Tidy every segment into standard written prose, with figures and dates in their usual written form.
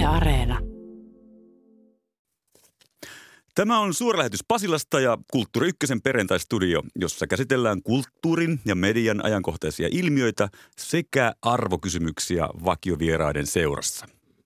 Areena. Tämä on suora lähetys Pasilasta ja Kulttuuri Ykkösen perjantaistudio, jossa käsitellään kulttuurin ja median ajankohtaisia ilmiöitä sekä arvokysymyksiä vakiovieraiden seurassa.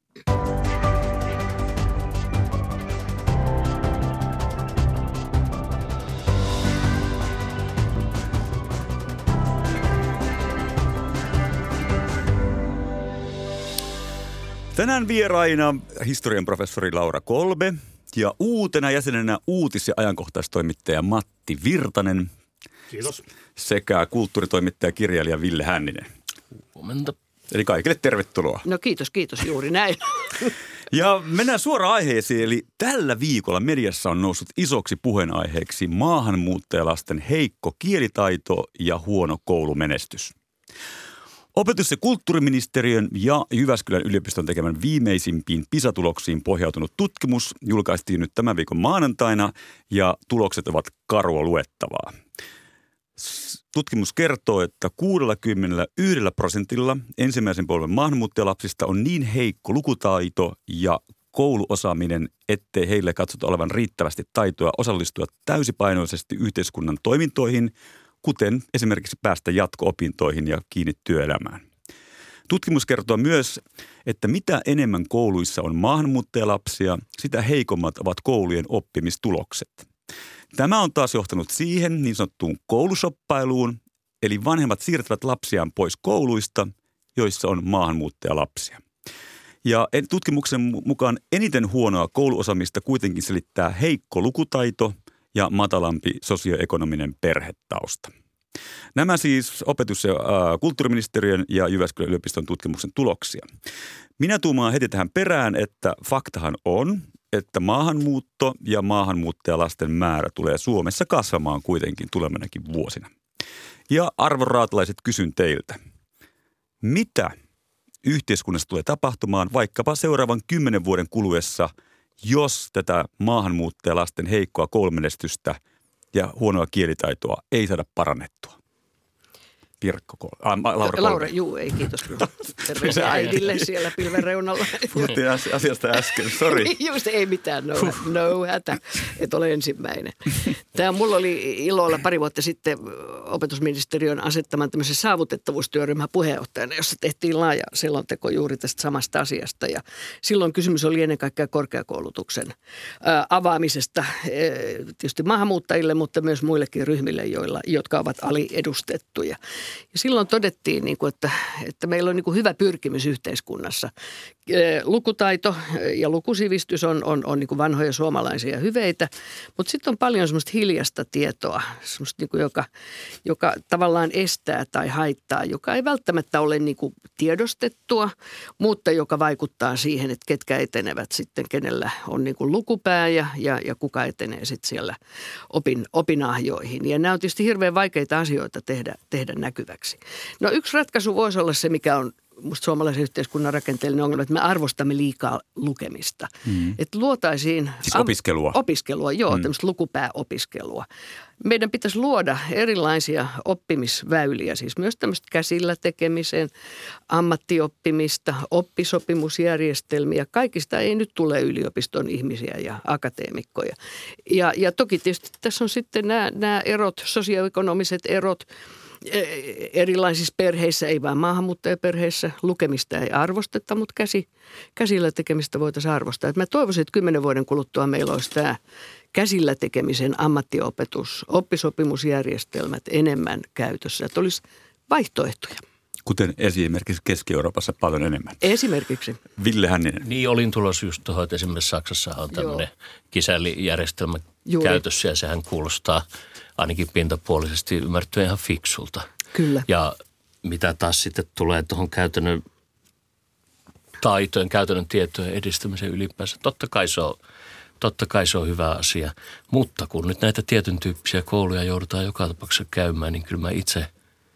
Tänään vieraina historian professori Laura Kolbe ja uutena jäsenenä uutis- ja ajankohtaistoimittaja Matti Virtanen. Kiitos. Sekä kulttuuritoimittaja kirjailija Ville Hänninen. Huomenta. Eli kaikille tervetuloa. No kiitos, juuri näin. Ja mennään suoraan aiheeseen, eli tällä viikolla mediassa on noussut isoksi puheenaiheeksi maahanmuuttajalasten heikko kielitaito ja huono koulumenestys. Opetus- ja kulttuuriministeriön ja Jyväskylän yliopiston tekemän viimeisimpiin PISA-tuloksiin pohjautunut tutkimus julkaistiin nyt tämän viikon maanantaina ja tulokset ovat karua luettavaa. Tutkimus kertoo, että 61% ensimmäisen polven maahanmuuttajalapsista on niin heikko lukutaito ja kouluosaaminen, ettei heille katsota olevan riittävästi taitoa osallistua täysipainoisesti yhteiskunnan toimintoihin, kuten esimerkiksi päästä jatko-opintoihin ja kiinni työelämään. Tutkimus kertoo myös, että mitä enemmän kouluissa on maahanmuuttajalapsia, sitä heikommat ovat koulujen oppimistulokset. Tämä on taas johtanut siihen niin sanottuun koulusoppailuun, eli vanhemmat siirtävät lapsiaan pois kouluista, joissa on maahanmuuttajalapsia. Ja tutkimuksen mukaan eniten huonoa kouluosaamista kuitenkin selittää heikko lukutaito ja matalampi sosioekonominen perhetausta. Nämä siis opetus- ja kulttuuriministeriön ja Jyväskylän yliopiston tutkimuksen tuloksia. Minä tuumaan heti tähän perään, että faktahan on, että maahanmuutto ja maahanmuuttajalasten määrä tulee Suomessa kasvamaan kuitenkin tulevinakin vuosina. Ja arvoraatalaiset, kysyn teiltä, mitä yhteiskunnassa tulee tapahtumaan vaikkapa seuraavan 10 vuoden kuluessa, jos tätä maahanmuuttajalasten heikkoa koulumenestystä ja huonoa kielitaitoa ei saada parannettua? Laura, juu, ei kiitos. Terveisiä äidille siellä pilven reunalla. Puhuttiin asiasta äsken, sori. Just ei mitään, no hätä, et ole ensimmäinen. Mulla oli ilolla pari vuotta sitten opetusministeriön asettaman tämmöisen saavutettavuustyöryhmän puheenjohtajana, jossa tehtiin laaja selonteko juuri tästä samasta asiasta. Ja silloin kysymys oli ennen kaikkea korkeakoulutuksen avaamisesta tietysti maahanmuuttajille, mutta myös muillekin ryhmille, jotka ovat aliedustettuja. Ja silloin todettiin, että meillä on hyvä pyrkimys yhteiskunnassa. Lukutaito ja lukusivistys on vanhoja suomalaisia hyveitä, mutta sitten on paljon semmoista hiljaista tietoa, semmoista joka tavallaan estää tai haittaa, joka ei välttämättä ole tiedostettua, mutta joka vaikuttaa siihen, että ketkä etenevät sitten, kenellä on lukupää ja kuka etenee sitten siellä opinahjoihin. Ja nämä on tietysti hirveän vaikeita asioita tehdä näkyväksi. No yksi ratkaisu voisi olla se, mikä on musta suomalaisen yhteiskunnan rakenteellinen ongelma, että me arvostamme liikaa lukemista. Että luotaisiin siis opiskelua. Opiskelua, joo, tämmöistä lukupääopiskelua. Meidän pitäisi luoda erilaisia oppimisväyliä, siis myös tämmöistä käsillä tekemisen, ammattioppimista, oppisopimusjärjestelmiä. Kaikista ei nyt tule yliopiston ihmisiä ja akateemikkoja. Ja toki tietysti tässä on sitten nämä erot, sosioekonomiset erot. Erilaisissa perheissä, ei vain maahanmuuttajaperheissä, lukemista ei arvosteta, mutta käsillä tekemistä voitaisiin arvostaa. Mä toivoisin, että 10 vuoden kuluttua meillä olisi tämä käsillä tekemisen ammattiopetus, oppisopimusjärjestelmät enemmän käytössä, että olisi vaihtoehtoja. Kuten esimerkiksi Keski-Euroopassa paljon enemmän. Esimerkiksi. Ville Hänninen. Niin, olin tulossa just tuohon, että esimerkiksi Saksassa on tämmöinen kisällijärjestelmä käytössä ja sehän kuulostaa ainakin pintapuolisesti ymmärrettyä ihan fiksulta. Kyllä. Ja mitä taas sitten tulee tuohon käytännön taitojen, käytännön tietojen edistämiseen ylipäänsä. Totta kai se on hyvä asia, mutta kun nyt näitä tietyn tyyppisiä kouluja joudutaan joka tapauksessa käymään, niin kyllä mä itse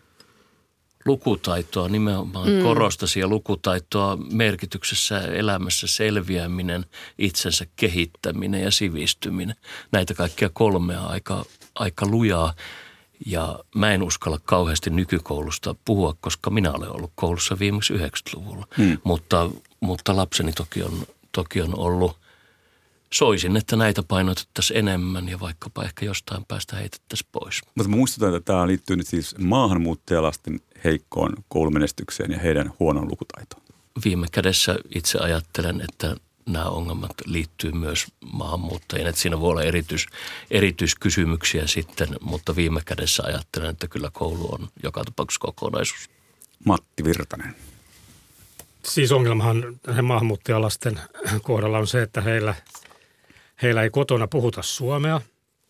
lukutaitoa nimenomaan korostaisin ja lukutaitoa merkityksessä elämässä selviäminen, itsensä kehittäminen ja sivistyminen. Näitä kaikkia kolmea aika lujaa ja mä en uskalla kauheasti nykykoulusta puhua, koska minä olen ollut koulussa viimeksi 90-luvulla. Mutta lapseni toki on toki on ollut. Soisin, että näitä painotettaisiin enemmän ja vaikkapa ehkä jostain päästä heitettäisiin pois. Mutta muistutan, että tämä liittyy nyt siis maahanmuuttajalasten heikkoon koulumenestykseen ja heidän huonoon lukutaitoon. Viime kädessä itse ajattelen, että nämä ongelmat liittyy myös maahanmuuttajien. Että siinä voi olla erityiskysymyksiä sitten, mutta viime kädessä ajattelen, että kyllä koulu on joka tapauksessa kokonaisuus. Matti Virtanen. Siis ongelmahan maahanmuuttajalasten kohdalla on se, että heillä ei kotona puhuta suomea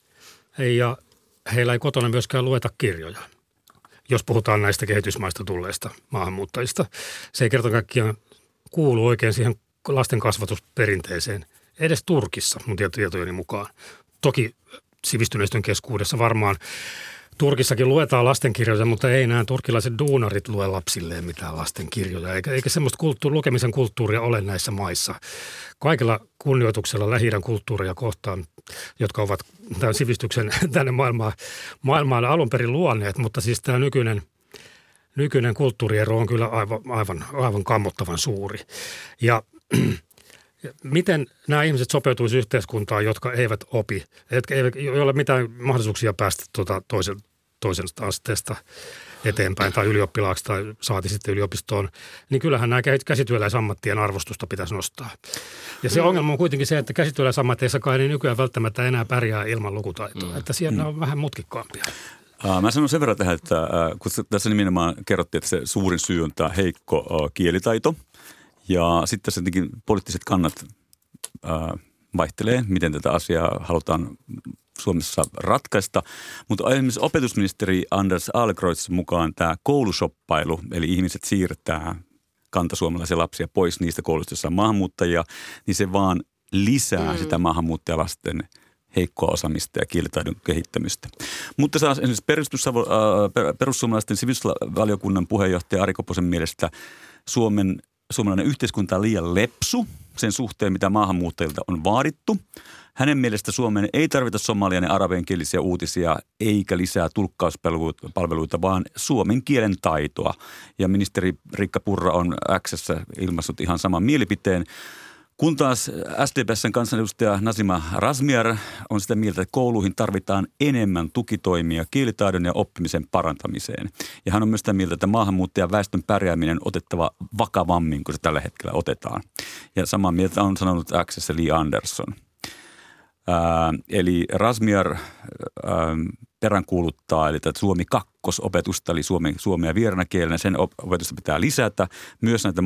ja heillä ei kotona myöskään lueta kirjoja, jos puhutaan näistä kehitysmaista tulleista maahanmuuttajista. Se ei kerta kaikkiaan kuulu oikein siihen lasten kasvatusperinteeseen, edes Turkissa mun tietojeni mukaan. Toki sivistyneistön keskuudessa varmaan Turkissakin luetaan lastenkirjoja, mutta ei nämä turkkilaiset duunarit lue lapsilleen mitään lastenkirjoja, eikä semmoista lukemisen kulttuuria ole näissä maissa. Kaikilla kunnioituksella Lähi-idän kulttuuria kohtaan, jotka ovat tämän sivistyksen tänne maailmaan alun perin luonneet, mutta siis tämä nykyinen kulttuuriero on kyllä aivan kammottavan suuri. Ja miten nämä ihmiset sopeutuisi yhteiskuntaan, jotka eivät opi, ei ole mitään mahdollisuuksia päästä toisesta asteesta eteenpäin tai ylioppilaaksi tai saati sitten yliopistoon, niin kyllähän nämä käsityöläisammattien arvostusta pitäisi nostaa. Ja se ongelma on kuitenkin se, että käsityöläisammatteissakaan ei nykyään välttämättä enää pärjää ilman lukutaitoa, että siellä on vähän mutkikkaampia. Mä sanon sen verran tähän, että kun tässä nimenomaan kerrottiin, että se suurin syy on tämä heikko kielitaito. Ja sitten jotenkin poliittiset kannat vaihtelee, miten tätä asiaa halutaan Suomessa ratkaista. Mutta esimerkiksi opetusministeri Anders Adlercreutz mukaan tämä koulushoppailu, eli ihmiset siirtää kantasuomalaisia lapsia pois niistä kouluista, joissa on maahanmuuttajia, niin se vaan lisää sitä maahanmuuttajalasten heikkoa osaamista ja kielitaidon kehittämistä. Mutta taas esimerkiksi perussuomalaisten sivistysvaliokunnan puheenjohtaja Ari Koposen mielestä suomalainen yhteiskunta on liian lepsu sen suhteen, mitä maahanmuuttajilta on vaadittu. Hänen mielestä Suomeen ei tarvita somalian ja arabiankielisiä uutisia eikä lisää tulkkauspalveluita, vaan suomen kielen taitoa. Ja ministeri Riikka Purra on X:ssä ilmaissut ihan saman mielipiteen. Kun taas SDP:n kansanedustaja Nazima Razmyar on sitä mieltä, että kouluihin tarvitaan enemmän tukitoimia kielitaidon ja oppimisen parantamiseen. Ja hän on myös sitä mieltä, että maahanmuuttajan väestön pärjääminen on otettava vakavammin kuin se tällä hetkellä otetaan. Ja samaa mieltä on sanonut X:ssä Li Andersson. Eli Razmyar peräänkuuluttaa, eli että Suomi kakkosopetusta, eli suomea vieraana kielenä, sen opetusta pitää lisätä. Myös näitä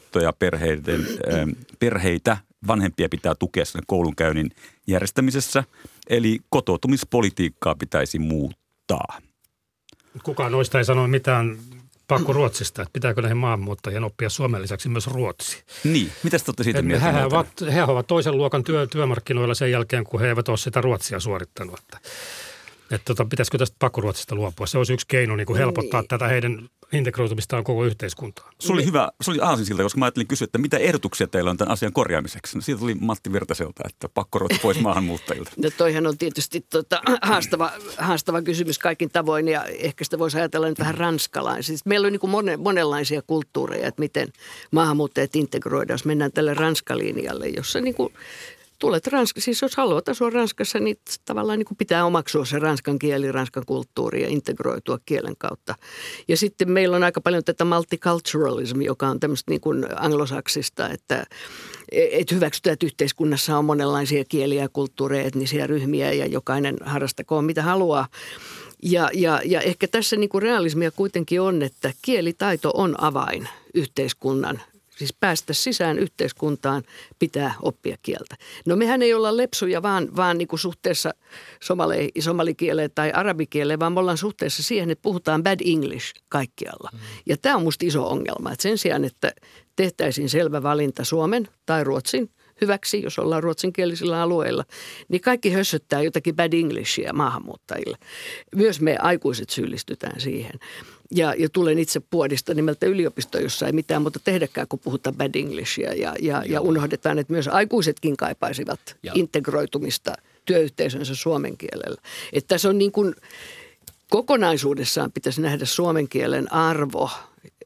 maahanmuuttajaperheitä, vanhempia pitää tukea sen koulunkäynnin järjestämisessä. Eli kotoutumispolitiikkaa pitäisi muuttaa. Kukaan noista ei sano mitään pakkoruotsista, että pitääkö näihin maahanmuuttajien oppia Suomen lisäksi myös ruotsi. Niin, mitä te olette siitä mieltä? He ovat toisen luokan työmarkkinoilla sen jälkeen, kun he eivät ole sitä ruotsia suorittanut. Että pitäisikö tästä pakkoruotsista luopua? Se olisi yksi keino niin kuin helpottaa tätä heidän integroitumistaan koko yhteiskuntaan. Se oli aasinsilta, koska mä ajattelin kysyä, että mitä ehdotuksia teillä on tämän asian korjaamiseksi? No, siitä tuli Matti Virtaselta, että pakkoruotsi pois maahanmuuttajilta. No toihan on tietysti haastava kysymys kaikin tavoin ja ehkä sitä voisi ajatella nyt vähän ranskalaisesti. Siis meillä on niin kuin monenlaisia kulttuureja, että miten maahanmuuttajat integroidaan, jos mennään tälle ranskalinjalle, jossa niin kuin tulet siis jos haluat asua Ranskassa, niin tavallaan niin kuin pitää omaksua se ranskan kieli, ranskan kulttuuri ja integroitua kielen kautta. Ja sitten meillä on aika paljon tätä multiculturalism, joka on tämmöistä niin kuin anglosaksista, että hyväksytään, että yhteiskunnassa on monenlaisia kieliä, kulttuureja, etnisiä ryhmiä ja jokainen harrastakoon mitä haluaa. Ja ehkä tässä niin kuin realismia kuitenkin on, että kielitaito on avain yhteiskunnan. Siis päästä sisään yhteiskuntaan pitää oppia kieltä. No mehän ei olla lepsuja vaan niin kuin suhteessa somalikieleen tai arabikieleen, vaan me ollaan suhteessa siihen, että puhutaan bad English kaikkialla. Ja tämä on musta iso ongelma, että sen sijaan, että tehtäisiin selvä valinta suomen tai ruotsin hyväksi, jos ollaan ruotsinkielisillä alueilla, niin kaikki hössöttää jotakin bad Englishia maahanmuuttajille. Myös me aikuiset syyllistytään siihen. Ja tulen itse Puodista nimeltä yliopisto, jossa ei mitään muuta tehdäkään, kun puhutaan bad Englishia. Ja unohdetaan, että myös aikuisetkin kaipaisivat integroitumista työyhteisönsä suomen kielellä. Että tässä on niin kuin kokonaisuudessaan pitäisi nähdä suomen kielen arvo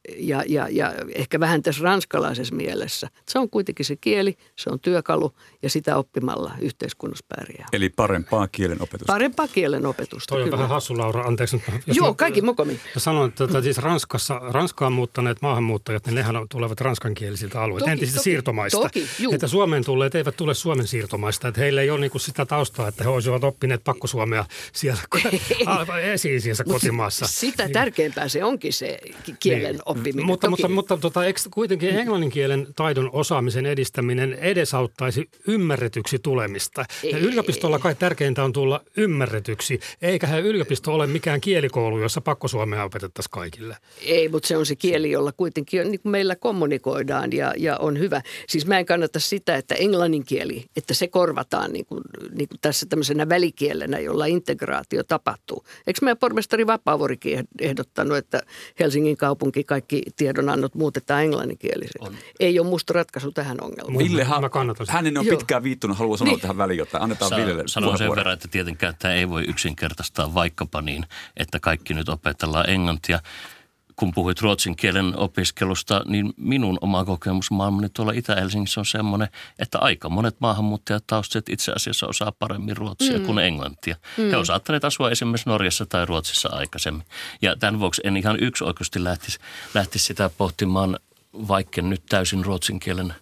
ja ehkä vähän tässä ranskalaisessa mielessä. Se on kuitenkin se kieli, se on työkalu ja sitä oppimalla yhteiskunnassa pärjää. Eli parempaa kielenopetusta. Parempaa kielenopetusta. Toi on vähän hassu, Laura, anteeksi. Joo, kaikki mokomin. Mä sanon, että siis Ranskaan muuttaneet maahanmuuttajat, niin nehän tulevat ranskankielisiltä alueilta, entisistä siirtomaista. Että Suomeen tulleet eivät tule Suomen siirtomaista, että heillä ei ole niinku sitä taustaa, että he olisivat oppineet pakkosuomea siellä esi-isiensä kotimaassa. Sitä tärkeämpää se onkin se kielen oppiminen. Mutta kuitenkin englannin kielen taidon osaamisen edistäminen edesauttaisi ymmärretyksi tulemista. Ja yliopistolla kai tärkeintä on tulla ymmärretyksi, eikä yliopisto ole mikään kielikoulu, jossa pakkosuomea opetettaisiin kaikille. Ei, mutta se on se kieli, jolla kuitenkin niin kuin meillä kommunikoidaan ja on hyvä. Siis mä en kannata sitä, että englannin kieli, että se korvataan niin kuin tässä tämmöisenä välikielenä, jolla integraatio tapahtuu. Eikö meidän pormestari Vapaavuorikin ehdottanut, että Helsingin kaupunki kaikki tiedonannot muutetaan englanninkielisiksi? Ei ole musta ratkaisu tähän ongelmaan. Ville, hänen on pitkään viittunut, haluaa sanoa tähän väliin jotain. Annetaan Villelle sanon sen verran, että tietenkään tämä ei voi yksinkertaistaa vaikkapa niin, että kaikki nyt opetellaan englantia. Kun puhuit ruotsin kielen opiskelusta, niin minun oma kokemus maailmani tuolla Itä-Helsingissä on semmoinen, että aika monet maahanmuuttajataustat itse asiassa osaa paremmin ruotsia kuin englantia. He ovat saattaneet asua esimerkiksi Norjassa tai Ruotsissa aikaisemmin. Ja tämän vuoksi en ihan yksioikoisesti lähtisi sitä pohtimaan, vaikka nyt täysin ruotsin kielen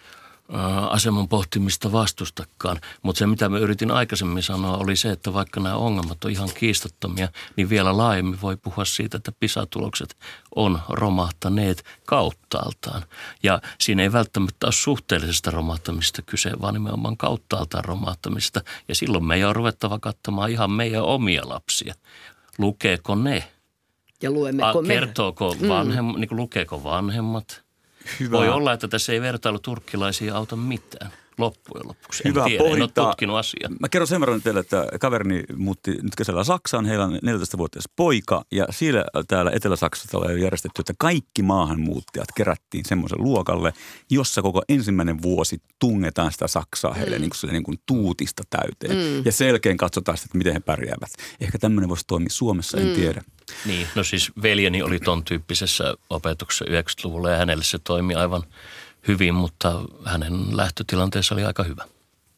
aseman pohtimista vastustakaan. Mutta se, mitä mä yritin aikaisemmin sanoa, oli se, että vaikka nämä ongelmat on ihan kiistattomia, niin vielä laajemmin voi puhua siitä, että PISA-tulokset on romahtaneet kauttaaltaan. Ja siinä ei välttämättä ole suhteellisesta romahtamista kyse, vaan nimenomaan kauttaaltaan romahtamista. Ja silloin meidän on ruvettava katsomaan ihan meidän omia lapsia. Lukeeko ne? Ja luemmeko me? Kertooko lukeeko vanhemmat? Hyvä. Voi olla, että tässä ei vertailu turkkilaisia auta mitään loppujen lopuksi. Hyvä en tiedä, pohdinta. En ole tutkinut asiaa. Mä kerron sen verran teille, että kaverini muutti nyt kesällä Saksaan. Heillä on 14-vuotias poika ja siellä täällä Etelä-Saksassa oli järjestetty, että kaikki maahanmuuttajat kerättiin semmoisen luokalle, jossa koko ensimmäinen vuosi tungetaan sitä Saksaa heille niin kuin tuutista täyteen. Ja selkeän katsotaan sitä, että miten he pärjäävät. Ehkä tämmöinen voisi toimia Suomessa, en tiedä. Niin, no siis veljeni oli ton tyyppisessä opetuksessa 90-luvulla ja hänelle se toimi aivan hyvin, mutta hänen lähtötilanteensa oli aika hyvä.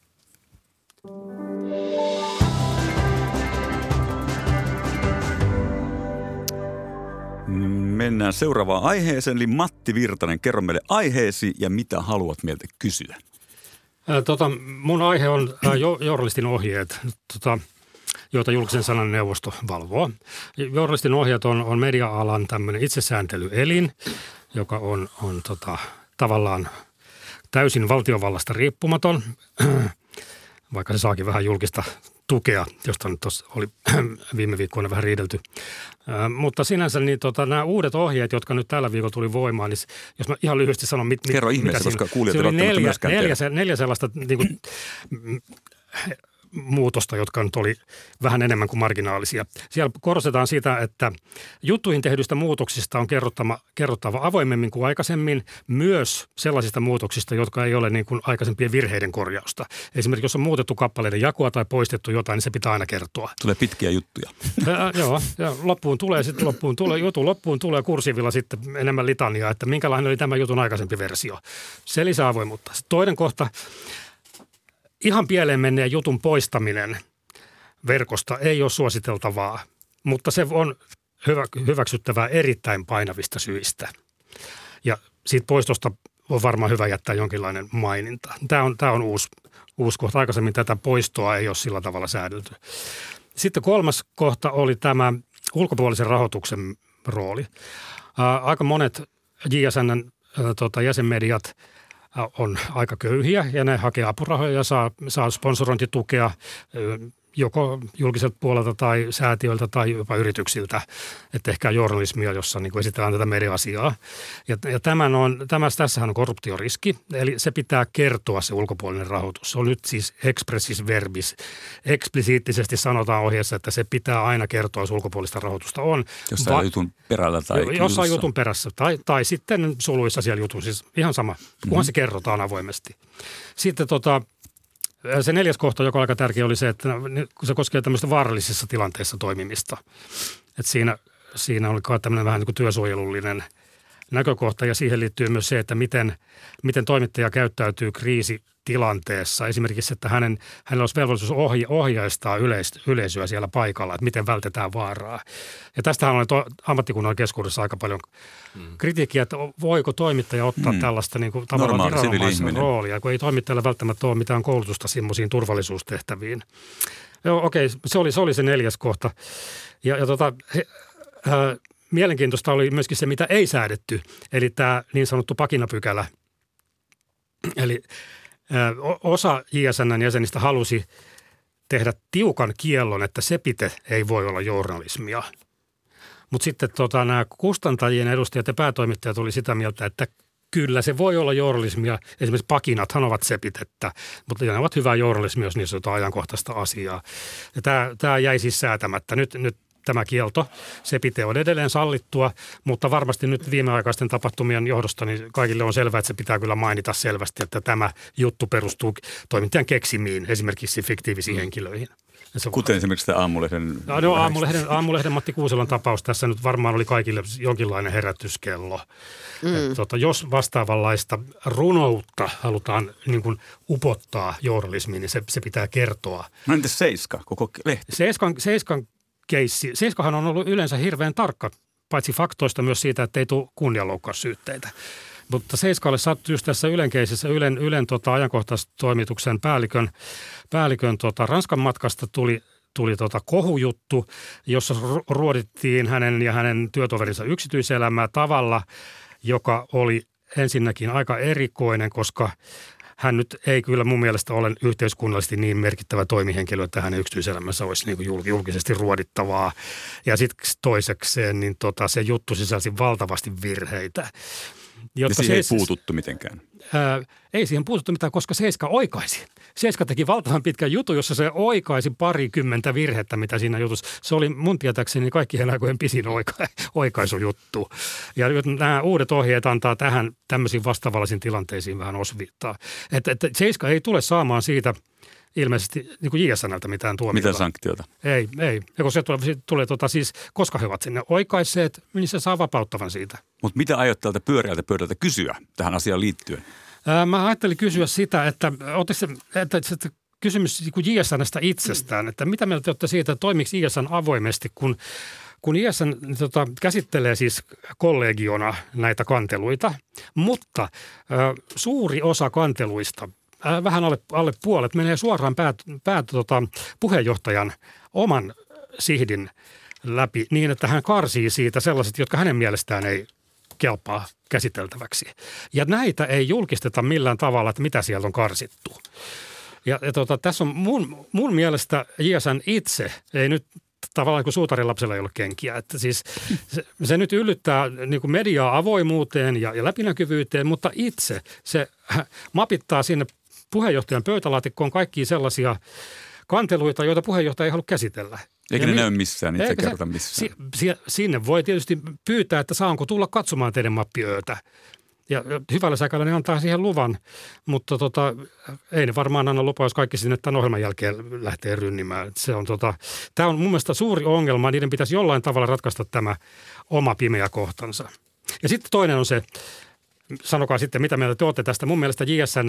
Mennään seuraavaan aiheeseen, eli Matti Virtanen, kerro meille aiheesi ja mitä haluat meiltä kysyä. Mun aihe on journalistin ohjeet, joita julkisen sanan neuvosto valvoo. Journalistin ohjeet on media-alan tämmöinen itsesääntelyelin, joka on tavallaan täysin valtiovallasta riippumaton, vaikka se saakin vähän julkista tukea, josta nyt tuossa oli viime viikkoina vähän riidelty. Mutta sinänsä niin nämä uudet ohjeet, jotka nyt tällä viikolla tuli voimaan, niin jos mä ihan lyhyesti sanon, kerro ihmeessä, koska kuulijat ei välttämättä myöskään neljä sellaista niin kuin, muutosta, jotka nyt oli vähän enemmän kuin marginaalisia. Siellä korostetaan sitä, että juttuihin tehdyistä muutoksista on kerrottava avoimemmin kuin aikaisemmin, myös sellaisista muutoksista, jotka ei ole niin kuin aikaisempien virheiden korjausta. Esimerkiksi jos on muutettu kappaleiden jakoa tai poistettu jotain, niin se pitää aina kertoa. Tulee pitkiä juttuja. Joo, ja loppuun tulee kursiivilla sitten enemmän litania, että minkälainen oli tämä jutun aikaisempi versio. Se lisää avoimuutta. Sitten toinen kohta. Ihan pieleen menneen jutun poistaminen verkosta ei ole suositeltavaa, mutta se on hyväksyttävää erittäin painavista syistä. Ja siitä poistosta on varmaan hyvä jättää jonkinlainen maininta. Tämä on uusi kohta. Aikaisemmin tätä poistoa ei ole sillä tavalla säädelty. Sitten kolmas kohta oli tämä ulkopuolisen rahoituksen rooli. Aika monet JSN:n jäsenmediat on aika köyhiä ja ne hakee apurahoja ja saa sponsorointitukea joko julkiselta puolelta tai säätiöiltä tai jopa yrityksiltä, että ehkä journalismia, jossa niin kuin esitellään tätä media-asiaa. Ja tässähän on korruptioriski, eli se pitää kertoa se ulkopuolinen rahoitus. Se on nyt siis expressis verbis. Eksplisiittisesti sanotaan ohjeessa, että se pitää aina kertoa, jos ulkopuolista rahoitusta on. Jossain jutun perällä tai jossain jutun perässä tai sitten suluissa siellä jutun, siis ihan sama, kunhan se kerrotaan avoimesti. Sitten se neljäs kohta, joka on aika tärkeä, oli se, että se koskee tämmöistä vaarallisissa tilanteissa toimimista. Että siinä oli tämmöinen vähän niin kuin työsuojelullinen näkökohta ja siihen liittyy myös se, että miten toimittaja käyttäytyy kriisitilanteessa. Esimerkiksi, että hänellä olisi velvollisuus ohjaistaa yleisöä siellä paikalla, että miten vältetään vaaraa. Ja tästähän on ammattikunnan keskuudessa aika paljon kritiikkiä, että voiko toimittaja ottaa tällaista niin kuin tavallaan viranomaisen roolia, kun ei toimittajalla välttämättä ole mitään koulutusta semmoisiin turvallisuustehtäviin. Joo, okei, se oli se 4. kohta. Mielenkiintoista oli myöskin se, mitä ei säädetty, eli tämä niin sanottu pakinapykälä. Eli osa JSN:n jäsenistä halusi tehdä tiukan kiellon, että sepite ei voi olla journalismia. Mutta sitten nämä kustantajien edustajat ja päätoimittajat oli sitä mieltä, että kyllä se voi olla journalismia. Esimerkiksi pakinathan ovat sepitettä, mutta ne ovat hyvää journalismia, jos niissä on jotain ajankohtaista asiaa. Ja tämä jäi siis säätämättä. Nyt tämä kielto, sepite on edelleen sallittua, mutta varmasti nyt viimeaikaisten tapahtumien johdosta niin kaikille on selvää, että se pitää kyllä mainita selvästi, että tämä juttu perustuu toimittajan keksimiin, esimerkiksi fiktiivisiin henkilöihin. Kuten esimerkiksi tämä Aamulehden... Aamulehden Matti Kuuselon tapaus tässä nyt varmaan oli kaikille jonkinlainen herätyskello. Jos vastaavanlaista runoutta halutaan niin kuin upottaa journalismiin, niin se pitää kertoa. No entäs Seiska, koko lehti? Seiskan keissi. Seiskahan on ollut yleensä hirveän tarkka, paitsi faktoista myös siitä, että ei tule kunnianloukkaussyytteitä. Mutta Seiskalle sattui just tässä Ylen keisissä, Ylen ajankohtaistoimituksen päällikön Ranskan matkasta tuli kohujuttu, jossa ruodittiin hänen ja hänen työtoverinsa yksityiselämää tavalla, joka oli ensinnäkin aika erikoinen, koska hän nyt ei kyllä mun mielestä ole yhteiskunnallisesti niin merkittävä toimihenkilö, että hänen yksityiselämässä olisi niin kuin julkisesti ruodittavaa. Ja sitten toisekseen niin se juttu sisälsi valtavasti virheitä. Ja siihen ei puututtu mitenkään? Ei siihen puututtu mitään, koska Seiska oikaisi. Seiska teki valtavan pitkän jutun, jossa se oikaisi 20 virhettä, mitä siinä jutussa. Se oli mun tietääkseni kaikkien aikojen pisin oikaisujuttu. Ja nämä uudet ohjeet antaa tähän tämmöisiin vastaavallisiin tilanteisiin vähän osviittaa. Että Seiska ei tule saamaan siitä ilmeisesti niin kuin JSN:ltä mitään tuomiota. Mitä sanktiota? Ei. Ja kun se tulee siis, koska he ovat sinne oikaisseet, niin se saa vapauttavan siitä. Mutta mitä aiot tältä pyöreältä pöydältä kysyä tähän asiaan liittyen? Mä ajattelin kysyä sitä, että kysymys niin JSN:stä itsestään, että mitä mieltä olette siitä, että toimiiko JSN avoimesti, kun JSN käsittelee siis kollegiona näitä kanteluita, mutta suuri osa kanteluista, vähän alle puolet, menee suoraan puheenjohtajan oman sihdin läpi niin, että hän karsii siitä sellaiset, jotka hänen mielestään ei kelpaa käsiteltäväksi. Ja näitä ei julkisteta millään tavalla, että mitä sieltä on karsittu. Ja tässä on mun mielestä JSN itse, ei nyt tavallaan kuin suutarilapsella ei ole kenkiä. Että siis se nyt yllyttää niin kuin mediaa avoimuuteen ja läpinäkyvyyteen, mutta itse se mapittaa sinne puheenjohtajan pöytälaatikkoon kaikkia sellaisia kanteluita, joita puheenjohtaja ei halua käsitellä. Eikä ne näy missään, niitä ei kerrota missään. Sinne voi tietysti pyytää, että saanko tulla katsomaan teidän mappiöötä. Ja hyvällä säkällä ne antaa siihen luvan, mutta ei ne varmaan anna lupa, jos kaikki sinne tämän ohjelman jälkeen lähtee rynnimään. Tämä on mun mielestä suuri ongelma, niiden pitäisi jollain tavalla ratkaista tämä oma pimeä kohtansa. Ja sitten toinen on se, sanokaa sitten, mitä mieltä te olette tästä. Mun mielestä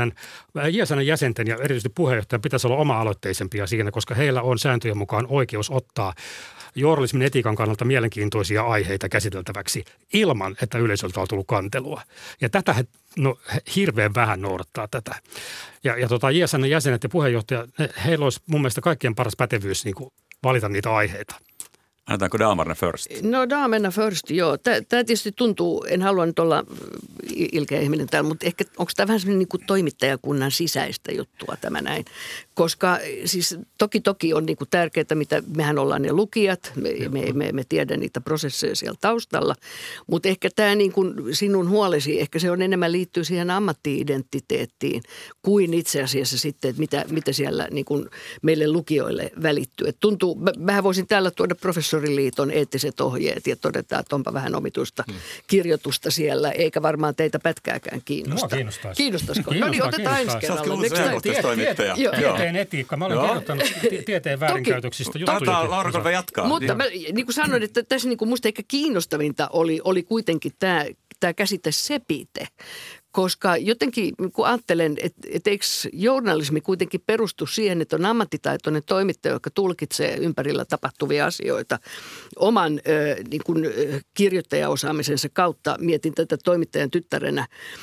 JSN:n jäsenten ja erityisesti puheenjohtajan pitäisi olla oma-aloitteisempia siinä, koska heillä on sääntöjen mukaan oikeus ottaa journalismin etiikan kannalta mielenkiintoisia aiheita käsiteltäväksi ilman, että yleisöltä on tullut kantelua. Ja tätä he hirveän vähän noudattaa tätä. Ja JSN:n jäsenet ja puheenjohtaja, heillä olisi mun mielestä kaikkien paras pätevyys niin kuin valita niitä aiheita. Annetaanko damerna first? No damerna first, joo. Tämä tietysti tuntuu, en halua nyt olla ilkeä ihminen täällä, mutta ehkä onko tämä vähän semmoinen niin kuin toimittajakunnan sisäistä juttua tämä näin. Koska siis toki on niin kuin tärkeää, mitä mehän ollaan ne lukijat, me tiedän niitä prosesseja siellä taustalla, mutta ehkä tämä niin kuin sinun huolesi, ehkä se on enemmän liittyy siihen ammatti-identiteettiin kuin itse asiassa sitten, että mitä siellä niin kuin meille lukijoille välittyy. Et tuntuu, mähän voisin täällä tuoda professoriliiton eettiset ohjeet ja todeta, että onpa vähän omituista kirjoitusta siellä, eikä varmaan teitä pätkääkään kiinnosta. Mua kiinnostaisi. Kiinnostaisiko? No niin, otetaan ensi kerralla. Joo. Etiikka. Mä olen kirjoittanut tieteen väärinkäytöksistä juttuja. Taitaa Laura Kolve jatkaa. Mutta mä niin kuin sanoin, että tässä niin kuin musta ehkä kiinnostavinta oli kuitenkin tämä käsite sepite. Koska jotenkin kun ajattelen, että eikö journalismi kuitenkin perustu siihen, että on ammattitaitoinen toimittaja, joka tulkitsee ympärillä tapahtuvia asioita oman niin kuin kirjoittajaosaamisensa kautta. Mietin tätä toimittajan tyttärenä.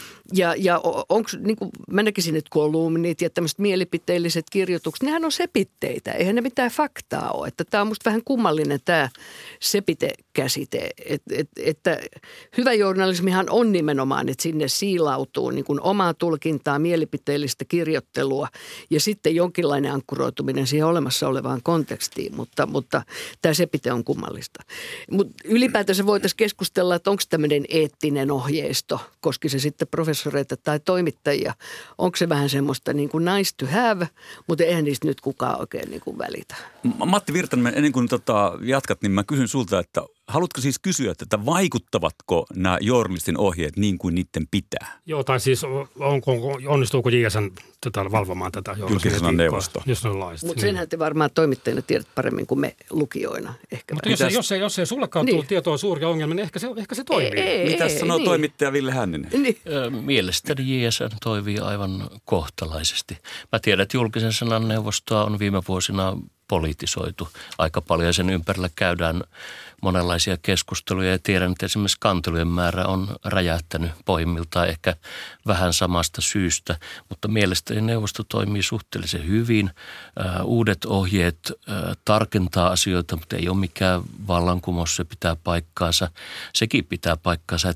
Ja onko, niin kuin mä näkisin, että kolumnit ja tämmöiset mielipiteelliset kirjoitukset, nehän on sepitteitä. Eihän ne mitään faktaa ole. Että tämä on musta vähän kummallinen tämä sepite-käsite. Että hyvä journalismihan on nimenomaan, että sinne siilautuu niin kuin omaa tulkintaa, mielipiteellistä kirjoittelua ja sitten jonkinlainen ankkuroituminen siihen olemassa olevaan kontekstiin. Mutta tämä sepite on kummallista. Mutta ylipäätänsä voitaisiin keskustella, että onko tämmöinen eettinen ohjeisto, koski se sitten professoreita tai toimittajia. Onko se vähän semmoista niin kuin nice to have, mutta eihän niistä nyt kukaan oikein niin kuin välitä. Matti Virtanen, ennen kuin jatkat, niin mä kysyn sulta, että haluatko siis kysyä, että vaikuttavatko nämä journalistin ohjeet niin kuin niiden pitää? Joo, tai siis onnistuuko JSN valvomaan tätä julkisen sanan neuvosto. Mutta senhän te varmaan toimittajina tiedät paremmin kuin me lukijoina. Mutta jos ei sullekaan tule tietoa suuria ongelmia, niin ehkä se toimii. Mitäs sanoo toimittaja Ville Hänninen? Niin. Mielestäni JSN toimii aivan kohtalaisesti. Mä tiedän, että julkisen sanan neuvostoa on viime vuosina politisoitu aika paljon ja sen ympärillä käydään monenlaisia keskusteluja ja tiedän, että esimerkiksi kantelujen määrä on räjähtänyt pohjimmiltaan ehkä vähän samasta syystä, mutta mielestäni neuvosto toimii suhteellisen hyvin. Uudet ohjeet tarkentaa asioita, mutta ei ole mikään vallankumous, se pitää paikkaansa. Sekin pitää paikkaansa,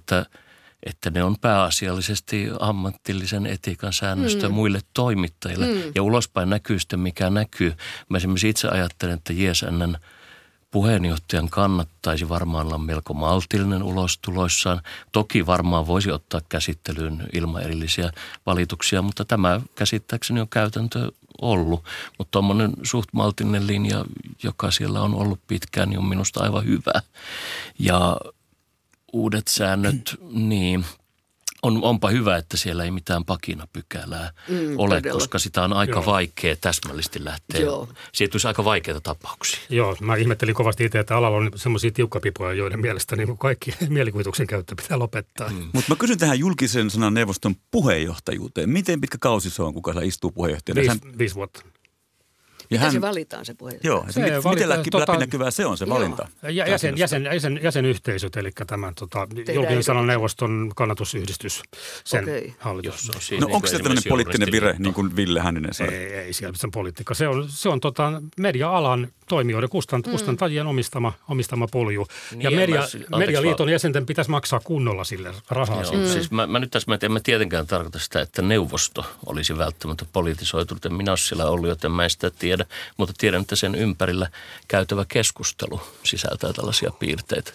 että ne on pääasiallisesti ammatillisen etiikan säännöstä muille toimittajille. Ja ulospäin näkyy sitten, mikä näkyy. Mä esimerkiksi itse ajattelen, että JSN:n puheenjohtajan kannattaisi varmaan olla melko maltillinen ulostuloissaan. Toki varmaan voisi ottaa käsittelyyn ilman erillisiä valituksia, mutta tämä käsittääkseni on käytäntö ollut. Mutta tuommoinen suht maltillinen linja, joka siellä on ollut pitkään, niin on minusta aivan hyvä. Ja uudet säännöt, niin onpa hyvä, että siellä ei mitään pakinapykälää ole, todella. Koska sitä on aika vaikea täsmällisesti lähteä. Siitä tulisi aika vaikeita tapauksia. Joo, mä ihmettelin kovasti itse, että alalla on semmoisia tiukkapipoja, joiden mielestä niin kaikki mielikuvituksen käyttö pitää lopettaa. Mutta mä kysyn tähän julkisen sanan neuvoston puheenjohtajuuteen. Miten pitkä kausi se on, kuka saa puheenjohtajana? 5 vuotta. Miten se valitaan se puheenjohtaja? Joo, miten läpinäkyvää se on se valinta? Jäsenyhteisöt, eli tämän julkisen sanan neuvoston kannatusyhdistys, sen hallitus. No onko se tämmöinen poliittinen vire, niin kuin Ville Hänninen sanoi? Ei siellä sen politiikka. Se on media-alan toimijoiden kustantajien omistama polju. Ja Medialiiton jäsenten pitäisi maksaa kunnolla sille rahaa. Siis mä nyt tässä en mä tietenkään tarkoita sitä, että neuvosto olisi välttämättä politisoitunut. En minä ole siellä ollut, joten mä en sitä tiedä. Mutta tiedän, että sen ympärillä käytävä keskustelu sisältää tällaisia piirteitä.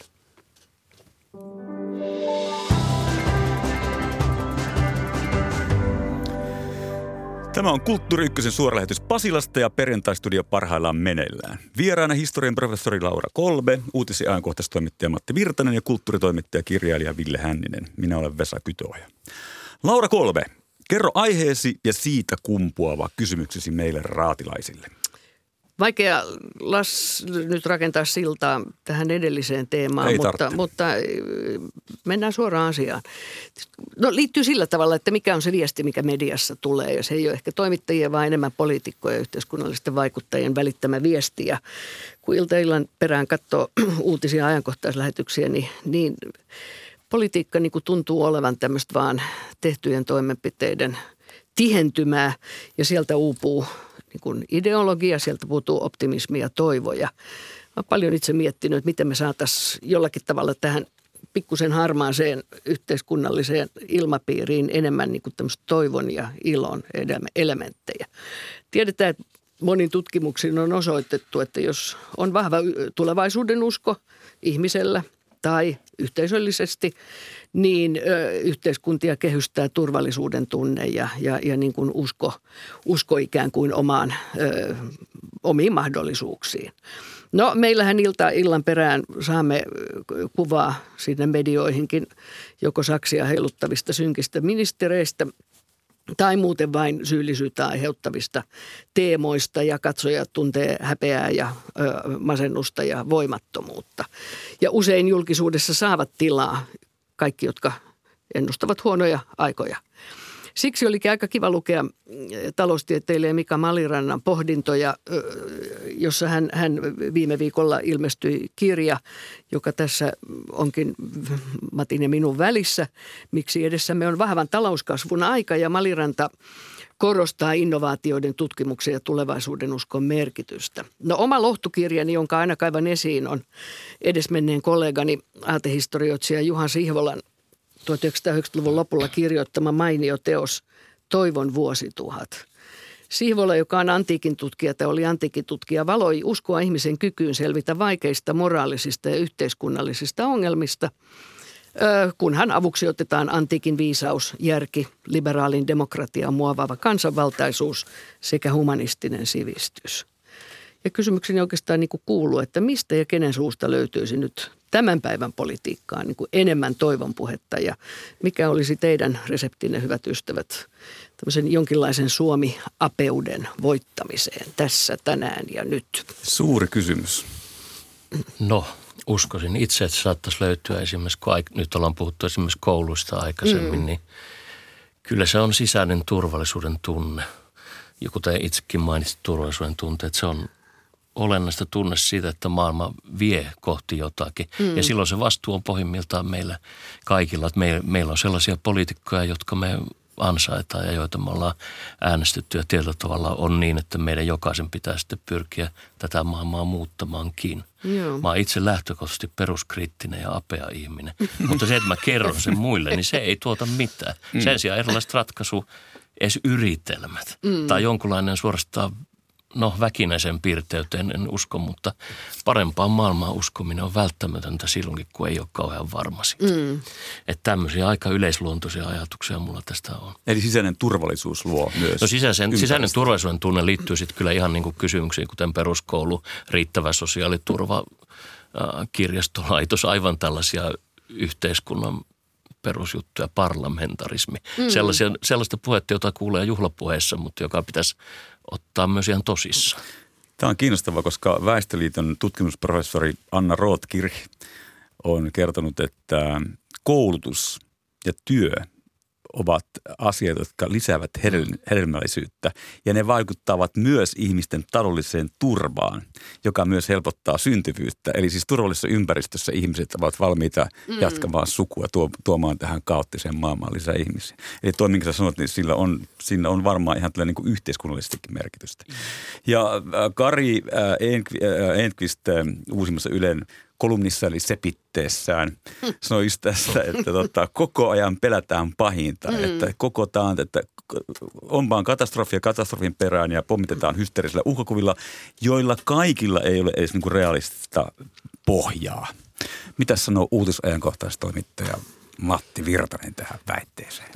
Tämä on Kulttuuri Ykkösen suoralähetys Pasilasta ja perjantaistudio parhaillaan meneillään. Vieraana historian professori Laura Kolbe, uutis- ja ajankohtaistoimittaja Matti Virtanen ja kulttuuritoimittaja kirjailija Ville Hänninen. Minä olen Vesa Kytöoja. Laura Kolbe, kerro aiheesi ja siitä kumpuava kysymyksesi meille raatilaisille. Vaikea nyt rakentaa siltaa tähän edelliseen teemaan, mutta mennään suoraan asiaan. No liittyy sillä tavalla, että mikä on se viesti, mikä mediassa tulee. Ja se ei ole ehkä toimittajia, vaan enemmän poliitikkoja ja yhteiskunnallisten vaikuttajien välittämä viesti. Ja kun illan perään katsoo uutisia ajankohtaislähetyksiä, niin politiikka niin kuin tuntuu olevan tämmöistä vaan tehtyjen toimenpiteiden tihentymää ja sieltä uupuu niin kuin ideologia, sieltä puuttuu optimismi ja toivoja. Mä oon paljon itse miettinyt, että miten me saataisiin jollakin tavalla tähän pikkusen harmaaseen yhteiskunnalliseen ilmapiiriin enemmän niin kuin tämmöistä toivon ja ilon elementtejä. Tiedetään, että monin tutkimuksiin on osoitettu, että jos on vahva tulevaisuuden usko ihmisellä tai yhteisöllisesti, niin yhteiskuntia kehystää turvallisuuden tunne ja niin kuin usko ikään kuin omiin mahdollisuuksiin. No meillähän illan perään saamme kuvaa sinne medioihinkin joko saksia heiluttavista synkistä ministereistä tai muuten vain syyllisyyttä aiheuttavista teemoista ja katsojat tuntee häpeää ja masennusta ja voimattomuutta. Ja usein julkisuudessa saavat tilaa kaikki, jotka ennustavat huonoja aikoja. Siksi olikin aika kiva lukea taloustieteilijä Mika Malirannan pohdintoja, jossa hän viime viikolla ilmestyi kirja, joka tässä onkin Matin ja minun välissä. Miksi edessämme on vahvan talouskasvun aika, ja Maliranta korostaa innovaatioiden, tutkimuksen ja tulevaisuuden uskon merkitystä. No, oma lohtukirjani, jonka aina kaivan esiin, on edesmenneen kollegani aatehistorioitsija Juha Sihvolan 1990-luvun lopulla kirjoittama mainio teos Toivon vuosituhat. Sihvola, joka on antiikin tutkija tai oli antiikin tutkija, valoi uskoa ihmisen kykyyn selvitä vaikeista moraalisista ja yhteiskunnallisista ongelmista, kunhan avuksi otetaan antiikin viisaus, järki, liberaalin demokratian muovaava kansanvaltaisuus sekä humanistinen sivistys. Ja kysymykseni oikeastaan niin kuin kuuluu, että mistä ja kenen suusta löytyisi nyt tämän päivän politiikkaan niin kuin enemmän toivon puhetta, ja mikä olisi teidän reseptinne, hyvät ystävät, tämmöisen jonkinlaisen Suomi-apeuden voittamiseen tässä, tänään ja nyt? Suuri kysymys. No, uskoisin itse, että saattaisi löytyä esimerkiksi, kun nyt ollaan puhuttu esimerkiksi kouluista aikaisemmin, niin kyllä se on sisäinen turvallisuuden tunne. Ja kuten itsekin mainitsit turvallisuuden tunte, että se on olennaista tunne siitä, että maailma vie kohti jotakin. Ja silloin se vastuu on pohjimmiltaan meillä kaikilla. Että meillä on sellaisia poliitikkoja, jotka me ansaitaan ja joita me ollaan äänestetty. Ja tietyllä tavalla on niin, että meidän jokaisen pitää sitten pyrkiä tätä maailmaa muuttamaankin. Joo. Mä oon itse lähtökohtaisesti peruskriittinen ja apea ihminen. Mutta se, että mä kerron sen muille, niin se ei tuota mitään. Sen sijaan erilaiset edes yritelmät tai jonkunlainen suorastaan väkinäisen piirteyteen en usko, mutta parempaan maailmaan uskominen on välttämätöntä silloinkin, kun ei ole kauhean varma siitä. Että tämmöisiä aika yleisluontoisia ajatuksia mulla tästä on. Eli sisäinen turvallisuus luo myös. No sisäinen turvallisuuden tunne liittyy sitten kyllä ihan niin kuin kysymyksiin, kuten peruskoulu, riittävä sosiaaliturva, kirjastolaitos, aivan tällaisia yhteiskunnan perusjuttuja, parlamentarismi. Sellaista puhetta, jota kuulee juhlapuheessa, mutta joka pitäisi ottaa myös ihan tosissaan. Tämä on kiinnostavaa, koska Väestöliiton tutkimusprofessori Anna Rotkirch on kertonut, että koulutus ja työ ovat asioita, jotka lisäävät hedelmällisyyttä, ja ne vaikuttavat myös ihmisten taloudelliseen turvaan, joka myös helpottaa syntyvyyttä. Eli siis turvallisessa ympäristössä ihmiset ovat valmiita jatkamaan sukua, tuomaan tähän kaoottiseen maailmaan lisää ihmisiä. Eli tuo, minkä sä sanot, niin sillä on varmaan ihan tällainen niin kuin yhteiskunnallisestikin merkitystä. Ja Kari Enqvist uusimmassa Ylen kolumnissa eli sepitteessään sanoi just tässä, että koko ajan pelätään pahinta, että kokotaan, että on vaan katastrofin perään ja pommitetaan hysteerisillä uhkakuvilla, joilla kaikilla ei ole edes niinku realistista pohjaa. Mitä sanoo uutisajankohtaistoimittaja Matti Virtanen tähän väitteeseen?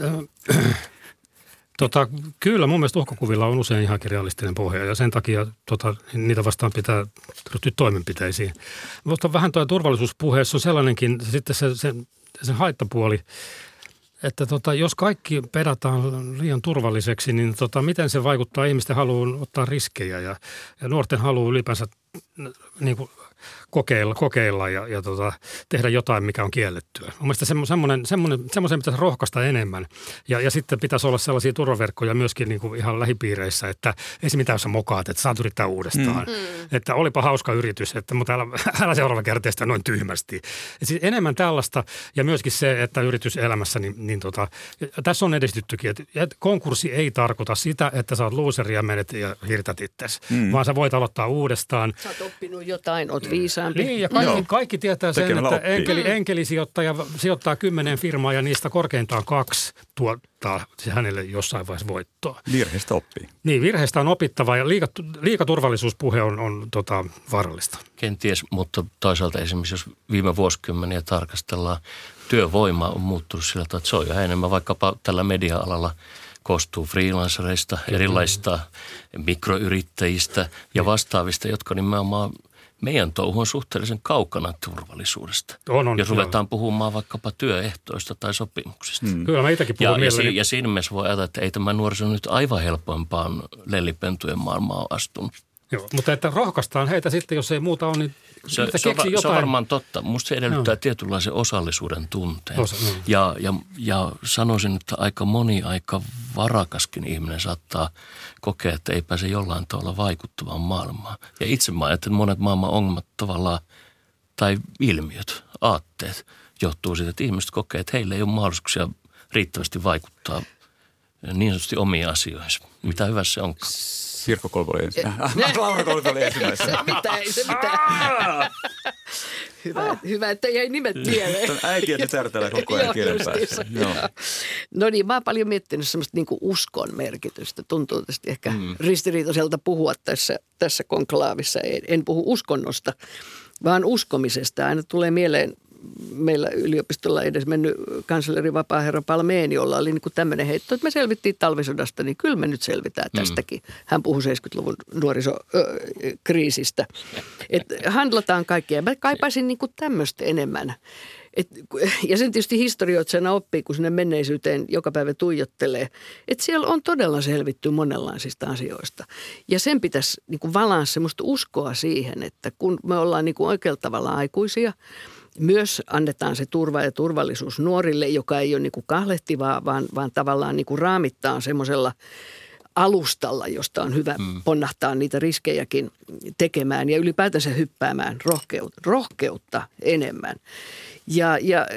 Kyllä mun mielestä uhkakuvilla on usein ihan realistinen pohja, ja sen takia niitä vastaan pitää ryhtyä toimenpiteisiin. Mutta vähän tuo turvallisuuspuheessa on sellainenkin sitten sen haittapuoli, että jos kaikki pedataan liian turvalliseksi, niin miten se vaikuttaa ihmisten haluun ottaa riskejä ja nuorten haluun ylipäänsä niin kuin kokeilla ja tehdä jotain, mikä on kiellettyä. Mun mielestä semmoisen pitäisi rohkaista enemmän. Ja sitten pitäisi olla sellaisia turvaverkkoja myöskin niin kuin ihan lähipiireissä, että ei se mitään, jos sä mokaat, että saat yrittää uudestaan. Että olipa hauska yritys, mutta älä seuraava kertaa sitä noin tyhmästi. Siis enemmän tällaista, ja myöskin se, että yrityselämässä, niin tässä on edistyttykin, että konkurssi ei tarkoita sitä, että sä oot looseri ja menet ja hirtät itsesi, vaan sä voit aloittaa uudestaan. Sä oot oppinut jotain, oot viisaampi. Niin, ja kaikki tietää sen, että enkelisijoittaja sijoittaa 10 firmaa ja niistä korkeintaan 2 tuottaa hänelle jossain vaiheessa voittoa. Virheistä oppii. Niin, virheistä on opittava ja liikaturvallisuuspuhe on vaarallista. Kenties, mutta toisaalta esimerkiksi jos viime vuosikymmeniä tarkastellaan, työvoima on muuttunut sillä tavalla, että se on jo enemmän vaikkapa tällä media-alalla koostuu freelancereista, erilaisista mikroyrittäjistä ja vastaavista, jotka nimenomaan meidän touhu on suhteellisen kaukana turvallisuudesta. Jos ruvetaan puhumaan vaikkapa työehtoista tai sopimuksista. Kyllä mä itsekin puhun mielelläni. Ja siinä mielessä voi ajatella, että ei tämä nuoriso nyt aivan helpompaan lellipentujen maailmaan astunut. Joo, mutta että rohkaistaan heitä sitten, jos ei muuta ole, niin Se on varmaan totta. Musta se edellyttää tietynlaisen osallisuuden tunteen. Ja sanoisin, että aika moni aika varakaskin ihminen saattaa kokea, että ei pääse jollain tavalla vaikuttavaan maailmaan. Ja itse mä ajattelen, että monet maailman ongelmat tavallaan, tai ilmiöt, aatteet, johtuu siitä, että ihmiset kokee, että heillä ei ole mahdollisuuksia riittävästi vaikuttaa niin sanotusti omiin asioihinsa. Mitä hyvä se onkaan. Sirkko Kolbo oli ensin. Laura Kolbo oli ensimmäisenä. Se mitään. Hyvä, että jäi nimet mieleen. Äiti ja tytär täällä koko ajan kielen päässä. No niin, mä oon paljon miettinyt semmoista niin kuin uskon merkitystä. Tuntuu tietysti ehkä ristiriitaiselta puhua tässä konklaavissa. En puhu uskonnosta, vaan uskomisesta. Aina tulee mieleen, meillä yliopistolla edes mennyt kansleri Vapaaherra Palmeeni, jolla oli niin kuin tämmöinen heitto, että me selvittiin talvisodasta, niin kyllä me nyt selvitään tästäkin. Hän puhui 70-luvun nuorisokriisistä. Että handlataan kaikkia. Mä kaipaisin niin kuin tämmöistä enemmän. Ja sen tietysti historioitsijana oppii, kun sinne menneisyyteen joka päivä tuijottelee, että siellä on todella selvitty monenlaisista asioista. Ja sen pitäisi niin kuin valaa semmoista uskoa siihen, että kun me ollaan niin kuin oikealla tavalla aikuisia, myös annetaan se turva ja turvallisuus nuorille, joka ei ole niin kuin kahlehtivaa, vaan tavallaan niin kuin raamittaa semmoisella alustalla, josta on hyvä ponnahtaa niitä riskejäkin tekemään ja ylipäätänsä hyppäämään rohkeutta enemmän. Ja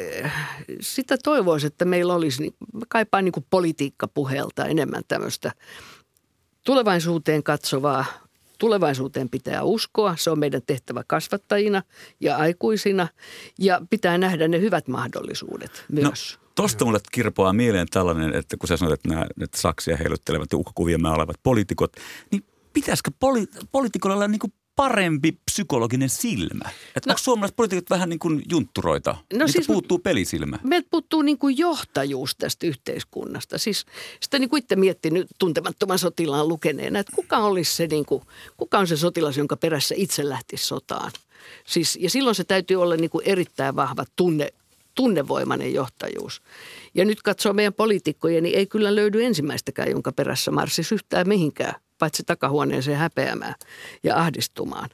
sitä toivoisi, että meillä olisi, kaipaa niin kuin politiikkapuheelta enemmän tämmöistä tulevaisuuteen katsovaa. Tulevaisuuteen pitää uskoa, se on meidän tehtävä kasvattajina ja aikuisina ja pitää nähdä ne hyvät mahdollisuudet myös. No, tosta mulle kirpoaa mieleen tällainen, että kun sä sanoit, että nämä saksia heiluttelevat ja uhkakuvia mä olevat poliitikot, niin pitäisikö poliitikolla olla niin kuin parempi psykologinen silmä? Että onko suomalaiset poliitikot vähän niin kuin juntturoita? Niitä siis puuttuu pelisilmä. Meiltä puuttuu niin kuin johtajuus tästä yhteiskunnasta. Siis sitä niin kuin itse miettinyt tuntemattoman sotilaan lukeneena, että kuka olisi se niin kuin, kuka on se sotilas, jonka perässä itse lähtisi sotaan. Siis, ja silloin se täytyy olla niin kuin erittäin vahva tunnevoimainen johtajuus. Ja nyt katsoo meidän poliitikkoja, niin ei kyllä löydy ensimmäistäkään, jonka perässä marssisi yhtään mihinkään, paitsi takahuoneeseen häpeämään ja ahdistumaan.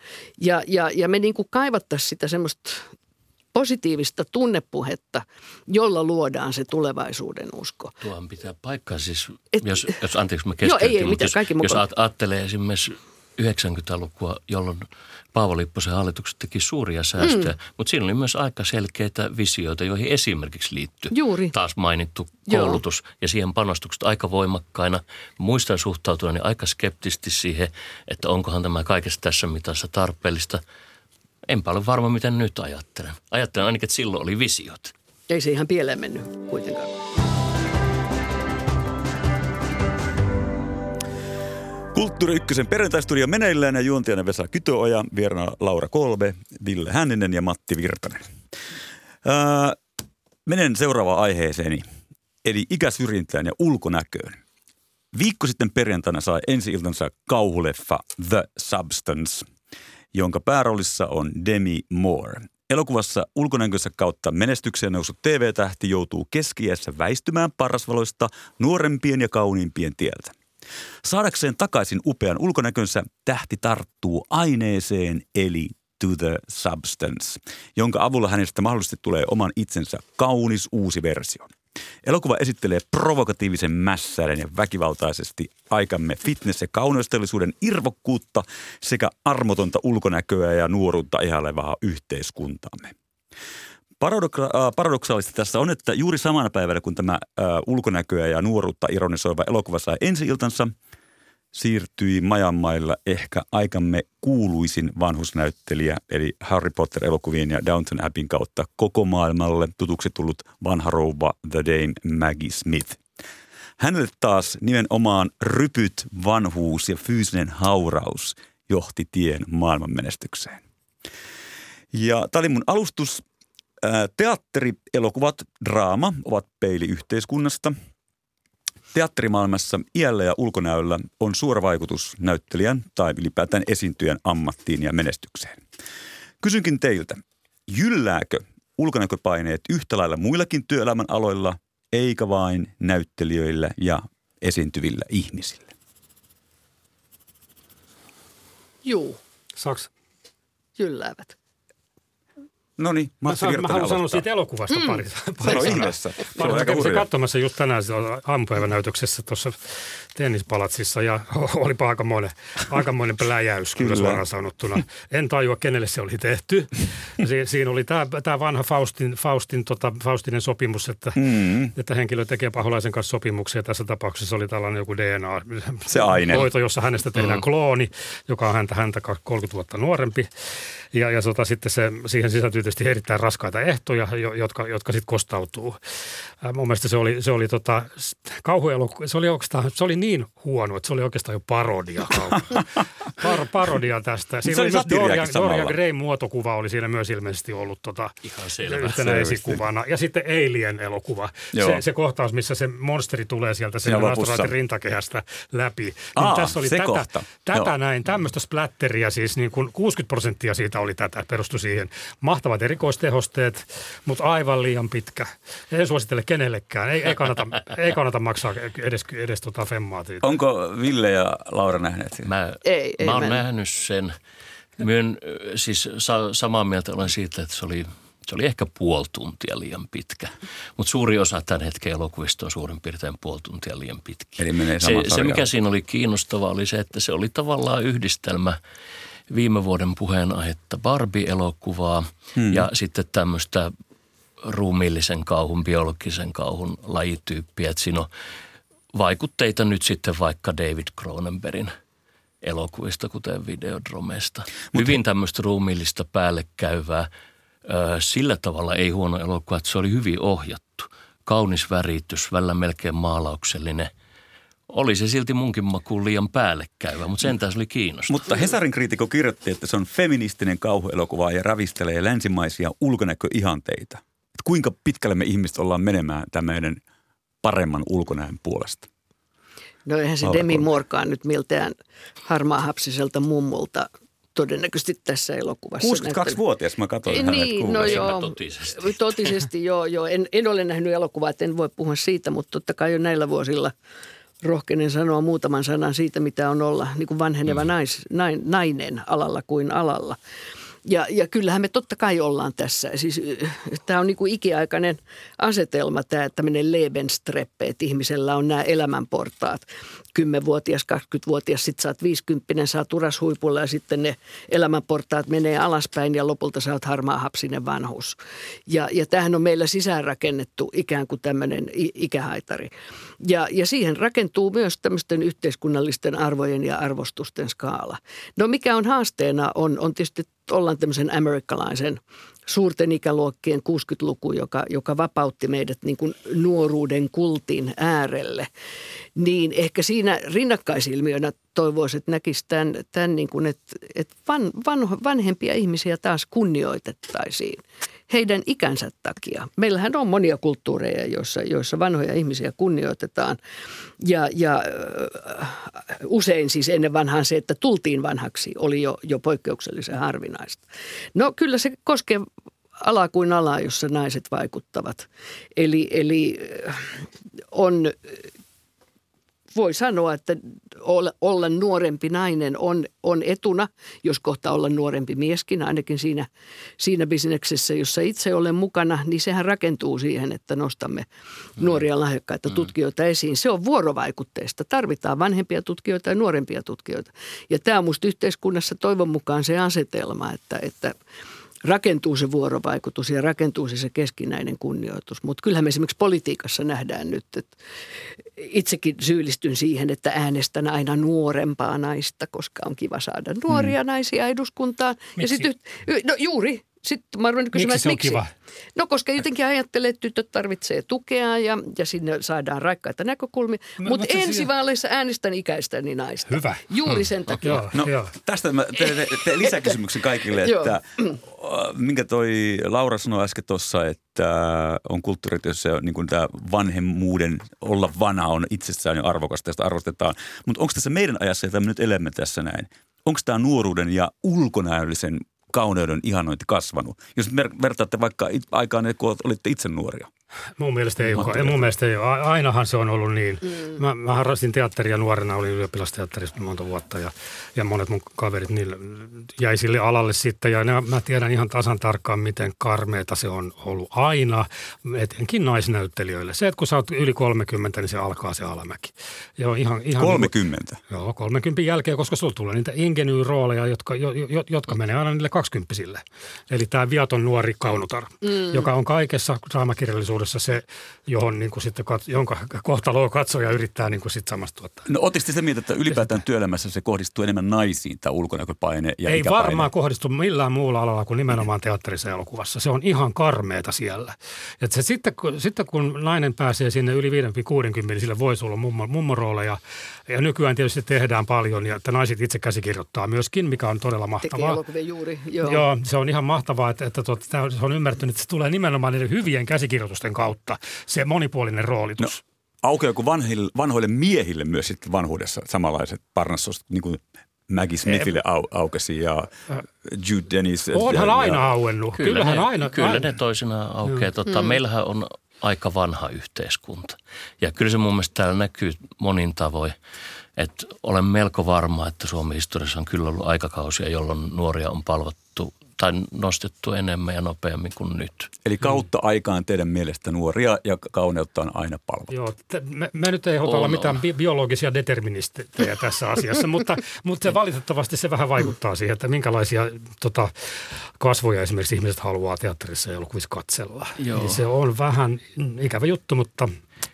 Ja me niin kuin kaivattaisiin sitä semmoista positiivista tunnepuhetta, jolla luodaan se tulevaisuuden usko. Tuohan pitää paikkaa siis, jos anteeksi mä keskeytin, jos ajattelee esimerkiksi 90-lukua, jolloin Paavo Lipposen hallitukset teki suuria säästöjä, mutta siinä oli myös aika selkeitä visioita, joihin esimerkiksi liittyy taas mainittu koulutus ja siihen panostukset aika voimakkaina. Muistan suhtautuneeni aika skeptisesti siihen, että onkohan tämä kaikessa tässä mitassa tarpeellista. Enpä ole varma, miten nyt ajattelen. Ajattelen ainakin, että silloin oli visiot. Ei se ihan pieleen mennyt kuitenkaan. Kulttuuri Ykkösen perjantaistudio meneillään ja juontajana Vesa Kytöoja, vieraana Laura Kolbe, Ville Hänninen ja Matti Virtanen. Menen seuraavaan aiheeseeni, eli ikäsyrjintään ja ulkonäköön. Viikko sitten perjantaina sai ensi-iltansa kauhuleffa The Substance, jonka pääroolissa on Demi Moore. Elokuvassa ulkonäkönsä kautta menestykseen noussut TV-tähti joutuu keski-iässä väistymään parrasvaloista nuorempien ja kauniimpien tieltä. Saadakseen takaisin upean ulkonäkönsä tähti tarttuu aineeseen eli to the substance, jonka avulla hänestä mahdollisesti tulee oman itsensä kaunis uusi versio. Elokuva esittelee provokatiivisen mässäiden ja väkivaltaisesti aikamme fitness- ja kauneusteollisuuden irvokkuutta sekä ulkonäköä ja nuoruutta ihailevaa yhteiskuntaamme. Paradoksaalista tässä on, että juuri samana päivänä, kun tämä ulkonäköä ja nuoruutta ironisoiva elokuva sai ensi-iltansa, siirtyi Majanmailla ehkä aikamme kuuluisin vanhusnäyttelijä, eli Harry Potter-elokuvien ja Downton Abbeyn kautta koko maailmalle tutuksi tullut vanha rouva The Dame Maggie Smith. Hänelle taas nimenomaan rypyt, vanhuus ja fyysinen hauraus johti tien maailmanmenestykseen. Ja tämä oli mun alustus. Teatteri, elokuvat, draama ovat peili yhteiskunnasta. Teatterimaailmassa iällä ja ulkonäöllä on suora vaikutus näyttelijän tai ylipäätään esiintyjän ammattiin ja menestykseen. Kysynkin teiltä, jyllääkö ulkonäköpaineet yhtä lailla muillakin työelämän aloilla, eikä vain näyttelijöillä ja esiintyvillä ihmisillä? Juu. Saks? Jylläävät. No niin, Matti Virtanen Mä haluan sanoa aloittaa. siitä elokuvasta pari. Sano ihmeessä. Se on aika Kävin hurjaa. katsomassa just tänään aamupäivänäytöksessä tuossa tennispalatsissa ja olipa aikamoinen pläjäys, kyllä suoraan sanottuna. En tajua, kenelle se oli tehty. Siinä oli tämä vanha Faustinen sopimus, että henkilö tekee paholaisen kanssa sopimuksia. Tässä tapauksessa oli tällainen joku DNA-hoito, jossa hänestä tehdään klooni, joka on häntä 30 vuotta nuorempi. Ja sitten siihen sisältyy tietysti erittäin raskaita ehtoja, jotka sitten kostautuu. Mun mielestä se oli kauhuelokuva. Se oli niin huono, että se oli oikeastaan jo parodia. Parodia tästä. Siinä oli myös Dorian Grayn muotokuva oli siinä myös ilmeisesti ollut yhtenä esikuvana. Ja sitten Alien-elokuva. Se kohtaus, missä se monsteri tulee sieltä sen astronautin rintakehästä läpi. Niin tässä oli tätä näin, tämmöistä splatteria, siis niin kuin 60% siitä oli tätä, perustui siihen. Mahtavat erikoistehosteet, mutta aivan liian pitkä. En suosittele kenellekään. Ei kannata maksaa edes femmaa. Onko Ville ja Laura nähneet sen? Mä oon nähnyt sen. Siis samaa mieltä olen siitä, että se oli ehkä puoli tuntia liian pitkä. Mutta suuri osa tämän hetken elokuvista on suurin piirtein puoli tuntia liian pitkä. Eli menee se, mikä siinä oli kiinnostavaa, oli se, että se oli tavallaan yhdistelmä viime vuoden puheenaihetta Barbie-elokuvaa ja sitten tämmöistä ruumiillisen kauhun, biologisen kauhun lajityyppiä. Että siinä on vaikutteita nyt sitten vaikka David Cronenbergin elokuvista, kuten Videodromesta. Hyvin tämmöistä ruumiillista päällekkäyvää. Sillä tavalla ei huono elokuva, että se oli hyvin ohjattu. Kaunis väritys, välillä melkein maalauksellinen. Oli se silti munkin makuun liian päällekkäyvä, mutta sentään se oli kiinnostava. Mutta Hesarin kriitikko kirjoitti, että se on feministinen kauhuelokuva ja ravistelee länsimaisia ulkonäköihanteita. Että kuinka pitkälle me ihmiset ollaan menemään tämän paremman ulkonäön puolesta? No eihän se Demi Moorekaan nyt miltään harmaahapsiselta mummulta todennäköisesti tässä elokuvassa. 62-vuotias mä katsoin hänet niin, no joo, totisesti joo. En ole nähnyt elokuvaa, että en voi puhua siitä, mutta totta kai jo näillä vuosilla rohkenen sanoa muutaman sanan siitä, mitä on olla niin kuin vanheneva nainen alalla kuin alalla. Ja kyllähän me totta kai ollaan tässä. Siis tämä on niin kuin ikiaikainen asetelma, tämä tämmöinen Lebenstreppe, että ihmisellä on nämä elämänportaat. 10-vuotias, 20-vuotias, sitten sä oot 50, sä oot urashuipulla ja sitten ne elämänportaat menee alaspäin ja lopulta sä oot harmaahapsinen vanhus. Ja tämähän on meillä sisäänrakennettu ikään kuin tämmöinen ikähaitari. Ja siihen rakentuu myös tämmöisten yhteiskunnallisten arvojen ja arvostusten skaala. No mikä on haasteena on tietysti, ollaan tämmöisen amerikkalaisen suurten ikäluokkien 60-luku, joka vapautti meidät niin kuin nuoruuden kultin äärelle, niin ehkä siinä rinnakkaisilmiönä toivoisin, että näkisi tämän niin kuin, että vanhempia ihmisiä taas kunnioitettaisiin heidän ikänsä takia. Meillähän on monia kulttuureja, joissa vanhoja ihmisiä kunnioitetaan ja usein siis ennen vanhaan se, että tultiin vanhaksi, oli jo poikkeuksellisen harvinaista. No kyllä se koskee alaa kuin alaa, jossa naiset vaikuttavat. Eli voi sanoa, että olla nuorempi nainen on etuna, jos kohta olla nuorempi mieskin, ainakin siinä bisneksessä, jossa itse olen mukana, niin sehän rakentuu siihen, että nostamme nuoria lahjakkaita tutkijoita esiin. Se on vuorovaikutteista. Tarvitaan vanhempia tutkijoita ja nuorempia tutkijoita. Ja tämä on musta yhteiskunnassa toivon mukaan se asetelma, että rakentuu se vuorovaikutus ja rakentuu se keskinäinen kunnioitus. Mutta kyllähän me esimerkiksi politiikassa nähdään nyt, että itsekin syyllistyn siihen, että äänestän aina nuorempaa naista, koska on kiva saada nuoria naisia eduskuntaan. Miksi? No juuri. Sitten mä arvoin kysymään, miksi se on kiva? No koska jotenkin ajattelee, että tytöt tarvitsee tukea ja sinne saadaan raikkaita näkökulmia. Mutta ensivaaleissa äänestän ikäistäni naista. Hyvä. Juuri sen takia. Joo. Tästä mä teen lisäkysymyksen kaikille, että minkä toi Laura sanoi äsken tuossa, että on kulttuurit, joissa niin tämä vanhemmuuden olla vanha on itsessään jo arvokasta ja sitä arvostetaan. Mutta onko tässä meidän ajassa, jota me nyt elämme tässä näin, onko tämä nuoruuden ja ulkonäöllisen kauneuden ihanointi kasvanut? Jos vertaatte vaikka aikaan, kun olitte itse nuoria. Mun mielestä ei ole. Mun mielestä ei ole. Ainahan se on ollut niin. Mä harrastin teatteria nuorena, olin ylioppilasteatterissa monta vuotta ja monet mun kaverit niille jäi sille alalle sitten. Ja mä tiedän ihan tasan tarkkaan, miten karmeeta se on ollut aina, etenkin naisnäyttelijöille. Se, että kun sä oot yli 30, niin se alkaa se alamäki. Ja ihan 30? Joo, 30 jälkeen, koska sulla tulee niitä ingenyyyrooleja, jotka menee aina niille 20-sille. Eli tämä viaton nuori kaunotar, joka on kaikessa draamakirjallisuudessa se, johon niin kuin sitten jonka kohtaloa katsoja yrittää niin kuin sitten samastua. No ottiko sitä mieltä, että ylipäätään työelämässä se kohdistuu enemmän naisiin, tämä ulkonäköpaine ja ei ikäpaine? Varmaan kohdistu millään muulla alalla kuin nimenomaan teatterissa ja elokuvassa. Se on ihan karmeeta siellä. Et se sitten kun nainen pääsee sinne yli 50-60, sille voisi olla mummorooleja. Ja nykyään tietysti tehdään paljon ja että naiset itse käsikirjoittaa myöskin, mikä on todella mahtavaa. Tekee elokuvia juuri, joo. Joo, se on ihan mahtavaa, että se on ymmärtänyt, että se tulee nimenomaan niiden hyvien käsikirjoitusten kautta, se monipuolinen roolitus. No, aukeako vanhoille miehille myös sitten vanhuudessa samanlaiset parnassosta, niin kuin Maggie Smithille aukesi ja Jude Dennis. Onhan aina auennut. Kyllä ne toisinaan aukeaa. Meillähän on aika vanha yhteiskunta. Ja kyllä se mun mielestä täällä näkyy monin tavoin. Että olen melko varma, että Suomen historiassa on kyllä ollut aikakausia, jolloin nuoria on palvottu tai nostettu enemmän ja nopeammin kuin nyt. Eli kautta aikaan teidän mielestä nuoria ja kauneutta on aina palvottu. Joo, me nyt ei olla mitään biologisia deterministeja tässä asiassa, mutta se valitettavasti se vähän vaikuttaa siihen, että minkälaisia kasvoja esimerkiksi ihmiset haluaa teatterissa ja elokuvissa katsella. Eli se on vähän ikävä juttu, mutta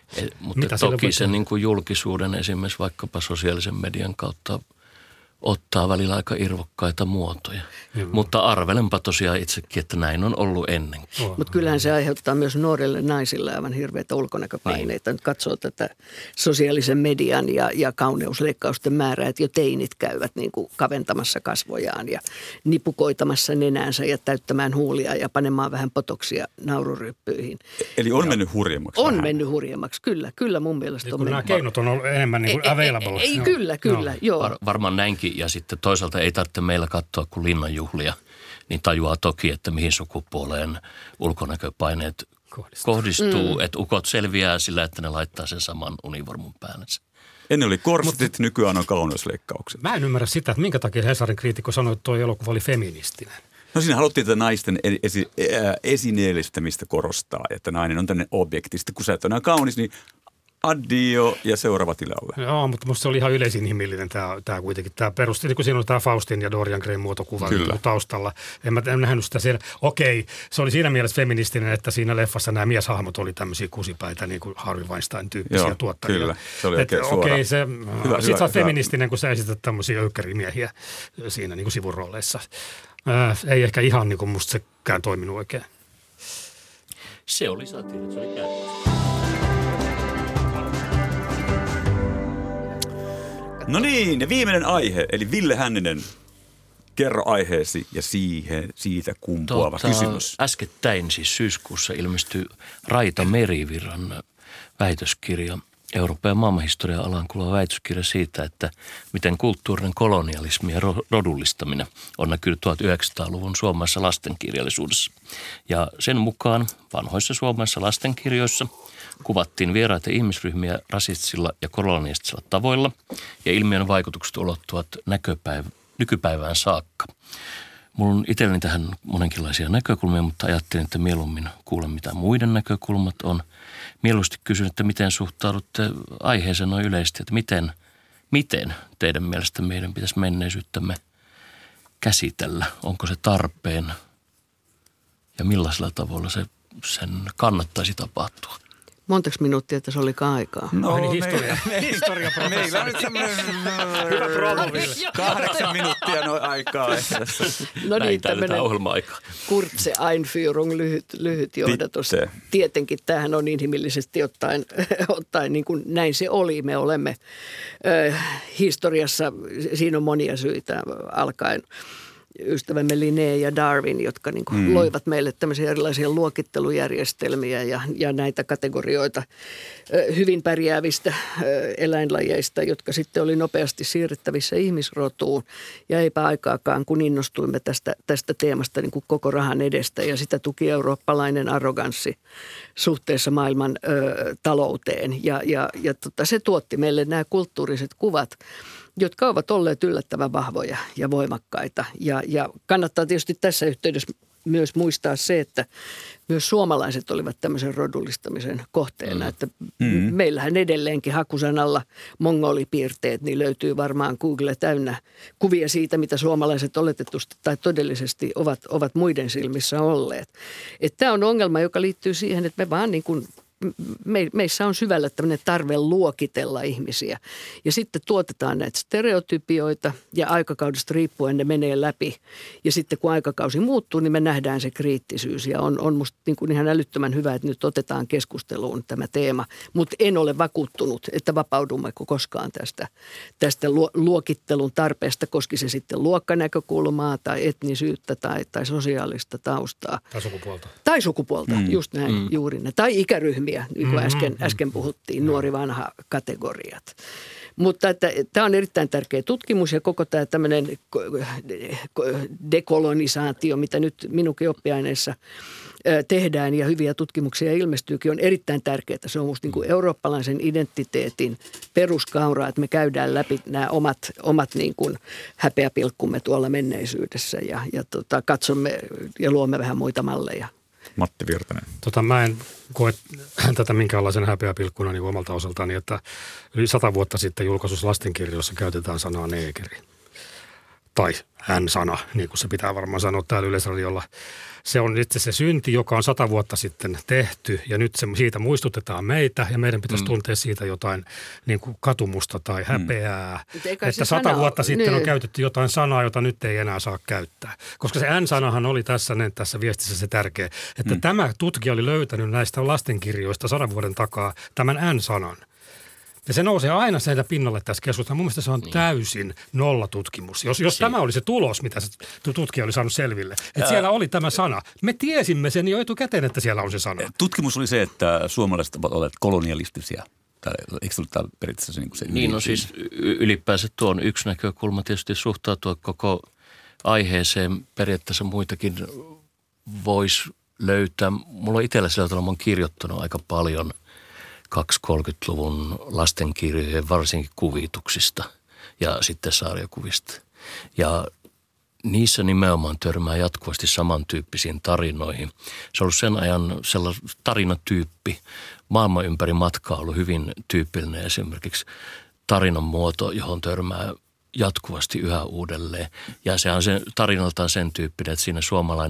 toki se niin kuin julkisuuden esimerkiksi vaikkapa sosiaalisen median kautta ottaa välillä aika irvokkaita muotoja. Mutta arvelenpa tosiaan itsekin, että näin on ollut ennenkin. Mutta kyllähän se aiheuttaa myös nuorille naisille aivan hirveitä ulkonäköpaineita. Nyt katsoo tätä sosiaalisen median ja kauneusleikkausten määrää, että jo teinit käyvät niin kuin kaventamassa kasvojaan ja nipukoitamassa nenäänsä ja täyttämään huulia ja panemaan vähän potoksia naururyppyihin. Eli on mennyt hurjemmaksi? On mennyt hurjemmaksi, kyllä mun mielestä on mennyt. Nämä keinot on ollut enemmän niin kuin available. Kyllä, joo. Varmaan näinkin. Ja sitten toisaalta ei tarvitse meillä katsoa kuin linnanjuhlia, niin tajuaa toki, että mihin sukupuoleen ulkonäköpaineet kohdistuu. Että ukot selviää sillä, että ne laittaa sen saman univormun päälle. Ennen oli korsetit, nykyään on kauneusleikkaukset. Mä en ymmärrä sitä, että minkä takia Hesarin kriitikko sanoi, että tuo elokuva oli feministinen. No siinä haluttiin tätä naisten esineellistämistä korostaa, että nainen on tämmöinen objekti. Sitten kun sä et ole enää kaunis, niin addio ja seuraava tilalle. Joo, mutta musta se oli ihan yleisinhimillinen tämä kuitenkin. Tämä perusti, niin kun siinä oli tämä Faustin ja Dorian Grayn muotokuva taustalla. En nähnyt sitä siellä. Okei, se oli siinä mielessä feministinen, että siinä leffassa nämä mieshahmot oli tämmöisiä kusipäitä, niin kuin Harvey Weinstein-tyyppisiä tuottajia. Kyllä, se oli oikein suora. Okei, sit sä oot feministinen, kun sä esität tämmöisiä öykkärimiehiä siinä niin kuin sivurooleissa. Ei ehkä ihan niin kuin musta sekään toiminut oikein. Se oli satiiri, se oli käytössä. No niin, ja viimeinen aihe, eli Ville Hänninen, kerro aiheesi ja siitä kumpuava kysymys. Äskettäin siis syyskuussa ilmestyi Raita Merivirran väitöskirja, Euroopan ja maailmanhistorian alaan kuuluva väitöskirja siitä, että miten kulttuurinen kolonialismi ja rodullistaminen on näkynyt 1900-luvun suomalaisessa lastenkirjallisuudessa. Ja sen mukaan vanhoissa suomalaisissa lastenkirjoissa kuvattiin vieraita ihmisryhmiä rasistisilla ja kolonialistisilla tavoilla ja ilmiön vaikutukset ulottuvat nykypäivään saakka. Mulla on itselleni tähän monenkinlaisia näkökulmia, mutta ajattelin, että mieluummin kuulen mitä muiden näkökulmat on. Mieluusti kysyn, että miten suhtaudutte aiheeseen noin yleisesti, että miten teidän mielestä meidän pitäisi menneisyyttämme käsitellä? Onko se tarpeen ja millaisella tavalla sen kannattaisi tapahtua? Montako minuuttia tässä olikaan aikaa? No, historiaprofessori. Meillä on nyt semmoinen hyvä promoville. 8 minuuttia aikaa. No niin, tämmöinen ohjelma-aika. Kurtse Einführung, lyhyt johdatus. Bitte. Tietenkin tämähän on inhimillisesti ottaen niin kuin näin se oli. Me olemme historiassa, siinä on monia syitä alkaen ystävämme Linné ja Darwin, jotka niin kuin loivat meille tämmöisiä erilaisia luokittelujärjestelmiä ja näitä kategorioita hyvin pärjäävistä eläinlajeista, jotka sitten oli nopeasti siirrettävissä ihmisrotuun. Ja eipä aikaakaan, kun innostuimme tästä teemasta niin kuin koko rahan edestä, ja sitä tuki eurooppalainen arroganssi suhteessa maailman talouteen. Ja se tuotti meille nämä kulttuuriset kuvat, jotka ovat olleet yllättävän vahvoja ja voimakkaita. Ja kannattaa tietysti tässä yhteydessä myös muistaa se, että myös suomalaiset olivat tämmöisen rodullistamisen kohteena. Että meillähän edelleenkin hakusanalla mongolipiirteet, niin löytyy varmaan Google täynnä kuvia siitä, mitä suomalaiset oletetusti tai todellisesti ovat muiden silmissä olleet. Tämä on ongelma, joka liittyy siihen, että me vaan niin kuin meissä on syvällä tämmöinen tarve luokitella ihmisiä. Ja sitten tuotetaan näitä stereotypioita ja aikakaudesta riippuen ne menee läpi. Ja sitten kun aikakausi muuttuu, niin me nähdään se kriittisyys. Ja on musta niin kuin ihan älyttömän hyvä, että nyt otetaan keskusteluun tämä teema. Mutta en ole vakuuttunut, että vapaudummeko koskaan tästä luokittelun tarpeesta, koski se sitten luokkanäkökulmaa tai etnisyyttä tai sosiaalista taustaa. Tai sukupuolta, just näin, juuri näin. Tai ikäryhmiä. Niin kuin äsken puhuttiin, nuori-vanha kategoriat. Mutta tämä on erittäin tärkeä tutkimus ja koko tämä tämmöinen dekolonisaatio, mitä nyt minunkin oppiaineissa tehdään ja hyviä tutkimuksia ilmestyykin, on erittäin tärkeää. Se on musta niin kuin eurooppalaisen identiteetin peruskaura, että me käydään läpi nämä omat niin kuin häpeäpilkkumme tuolla menneisyydessä ja katsomme ja luomme vähän muita malleja. Matti Virtanen. Mä en koe tätä minkäänlaisen häpeäpilkkuna niin omalta osaltani, että yli 100 vuotta sitten julkaisussa lastenkirjoissa käytetään sanaa neekeri. Tai N-sana, niin kuin se pitää varmaan sanoa täällä Yleisradiolla. Se on itse se synti, joka on 100 vuotta sitten tehty ja nyt siitä muistutetaan meitä ja meidän pitäisi tuntea siitä jotain niin kuin katumusta tai häpeää. Että 100 vuotta sitten on käytetty jotain sanaa, jota nyt ei enää saa käyttää. Koska se N-sanahan oli tässä viestissä se tärkeä, että tämä tutkija oli löytänyt näistä lastenkirjoista 100 vuoden takaa tämän N-sanan. Ja se nousee aina sieltä pinnalle tässä keskustelussa. Mun mielestä se on täysin nollatutkimus. Jos tämä oli se tulos, mitä se tutkija oli saanut selville, että siellä oli tämä sana. Me tiesimme sen jo etukäteen, että siellä on se sana. Tutkimus oli se, että suomalaiset ovat olleet kolonialistisia. Eikö ollut tämä periaatteessa niin kuin se? Niin, no siis ylipäänsä tuo on yksi näkökulma tietysti suhtautua koko aiheeseen. Periaatteessa muitakin voisi löytää. Mulla on itsellä sillä tavalla, mä oon kirjoittanut aika paljon 20-30-luvun lastenkirjojen varsinkin kuvituksista ja sitten sarjakuvista. Ja niissä nimenomaan törmää jatkuvasti samantyyppisiin tarinoihin. Se on ollut sen ajan sellainen tarinatyyppi. Maailman ympäri matkaa on ollut hyvin tyypillinen esimerkiksi tarinan muoto, johon törmää jatkuvasti yhä uudelleen. Ja se on tarinaltaan sen tyyppinen, että siinä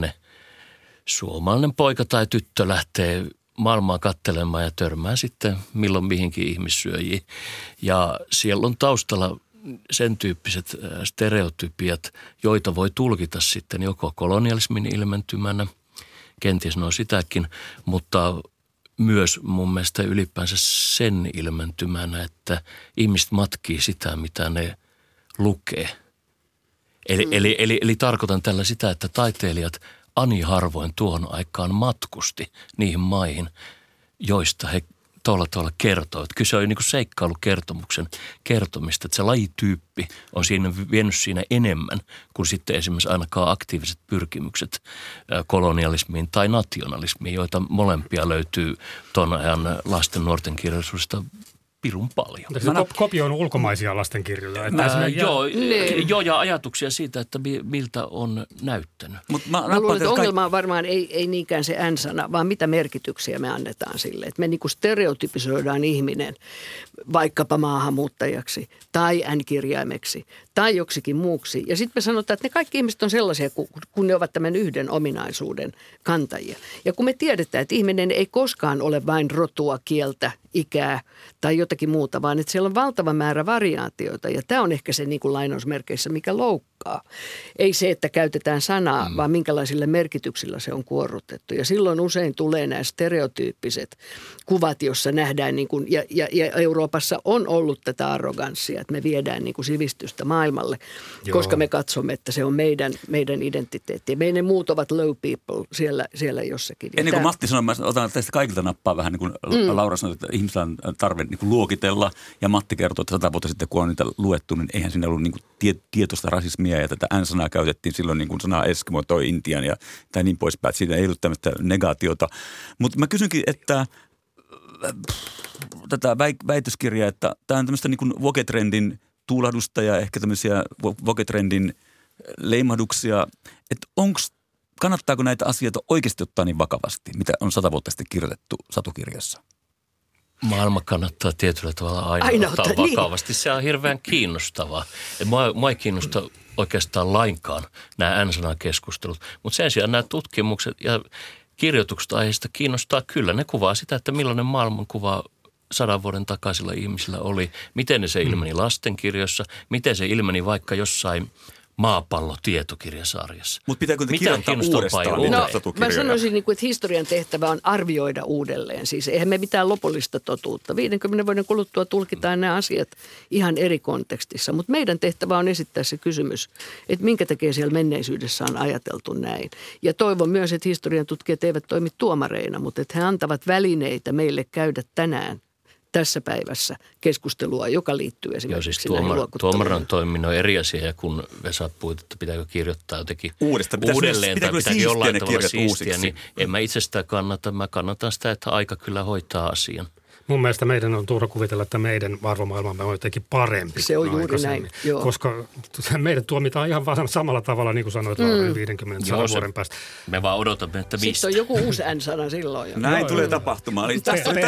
suomalainen poika tai tyttö lähtee maailmaa katselemaan ja törmää sitten milloin mihinkin ihmissyöjiin. Ja siellä on taustalla sen tyyppiset stereotypiat, joita voi tulkita sitten joko kolonialismin ilmentymänä, kenties no sitäkin, mutta myös mun mielestä ylipäänsä sen ilmentymänä, että ihmiset matkii sitä, mitä ne lukee. Eli tarkoitan tällä sitä, että taiteilijat ani harvoin tuohon aikaan matkusti niihin maihin, joista he tuolla kertoo. Kyse on niin kuin seikkailukertomuksen kertomista, että se lajityyppi on siinä vienyt siinä enemmän kuin sitten esimerkiksi ainakaan aktiiviset pyrkimykset kolonialismiin tai nationalismiin, joita molempia löytyy tuon ajan lasten nuorten kirjallisuudesta pirun paljon. Kopio on ulkomaisia lastenkirjoja. Joo, ja ajatuksia siitä, että miltä on näyttänyt. Mä luulen, että ongelma on varmaan ei niinkään se N-sana, vaan mitä merkityksiä me annetaan sille. Että me niinku stereotypisoidaan ihminen vaikkapa maahanmuuttajaksi tai N-kirjaimeksi tai joksikin muuksi. Ja sitten me sanotaan, että ne kaikki ihmiset on sellaisia, kun ne ovat tämän yhden ominaisuuden kantajia. Ja kun me tiedetään, että ihminen ei koskaan ole vain rotua, kieltä, ikää tai jotakin muuta, vaan että siellä on valtava määrä variaatioita. Ja tämä on ehkä se niin kuin lainausmerkeissä, mikä loukkaa. takaa. Ei se, että käytetään sanaa, vaan minkälaisilla merkityksillä se on kuorrutettu. Ja silloin usein tulee nämä stereotyyppiset kuvat, jossa nähdään, niin kuin, ja Euroopassa on ollut tätä arroganssia, että me viedään niin kuin sivistystä maailmalle, koska me katsomme, että se on meidän identiteetti. Meidän muut ovat low people siellä jossakin. Ennen kuin Matti sanoi, mä otan tästä kaikilta nappaa vähän, niin kuin Laura sanoi, että ihmisillä on tarve niin kuin luokitella. Ja Matti kertoi, että 100 vuotta sitten, kun on niitä luettu, niin eihän siinä ollut niin kuin tietoista rasismia. Ja tätä N-sanaa käytettiin silloin niin kuin sanaa Eskimo toi Intian ja tai niin poispäin. Siitä ei ollut tämmöistä negaatiota. Mutta mä kysynkin, että tätä väitöskirjaa, että tämä on tämmöistä niin kuin Vogue-trendin tuulahdusta ja ehkä tämmöisiä Vogue-trendin leimahduksia, että kannattaako näitä asioita oikeasti ottaa niin vakavasti, mitä on 100 vuotta sitten kirjoitettu satukirjassa? Maailma kannattaa tietyllä tavalla aina ottaa vakavasti. Niin. Se on hirveän kiinnostavaa. Mua ei kiinnosta oikeastaan lainkaan nämä N-sanakeskustelut, mutta sen sijaan nämä tutkimukset ja kirjoitukset aiheesta kiinnostaa kyllä. Ne kuvaa sitä, että millainen maailmankuva 100 vuoden takaisilla ihmisillä oli, miten se ilmeni lastenkirjoissa, miten se ilmeni vaikka jossain maapallotietokirjasarjassa. Mutta pitääkö te kirjoittaa uudestaan? Mä sanoisin, että historian tehtävä on arvioida uudelleen. Siis eihän me mitään lopullista totuutta. 50 vuoden kuluttua tulkitaan nämä asiat ihan eri kontekstissa. Mutta meidän tehtävä on esittää se kysymys, että minkä takia siellä menneisyydessä on ajateltu näin. Ja toivon myös, että historian tutkijat eivät toimi tuomareina, mutta että he antavat välineitä meille käydä tänään tässä päivässä keskustelua, joka liittyy esimerkiksi näihin luokutteluihin. Tuomaran toiminnon on eri asia, ja kun Vesa puhuit, että pitääkö kirjoittaa jotenkin uudelleen tai pitääkö jollain tavalla siistiä, niin en mä itse sitä kannata. Mä kannatan sitä, että aika kyllä hoitaa asian. Mun mielestä meidän on turha kuvitella, että meidän arvomaailmamme on jotenkin parempi. Se on juuri näin, joo. Koska meidät tuomitaan ihan vaan samalla tavalla, niin kuin sanoit, 50 vuoden päästä. Me vaan odotamme, että mistä. Sitten on joku uusi N-sana silloin. Jo. Näin tulee tapahtumaan. Eli tässä oli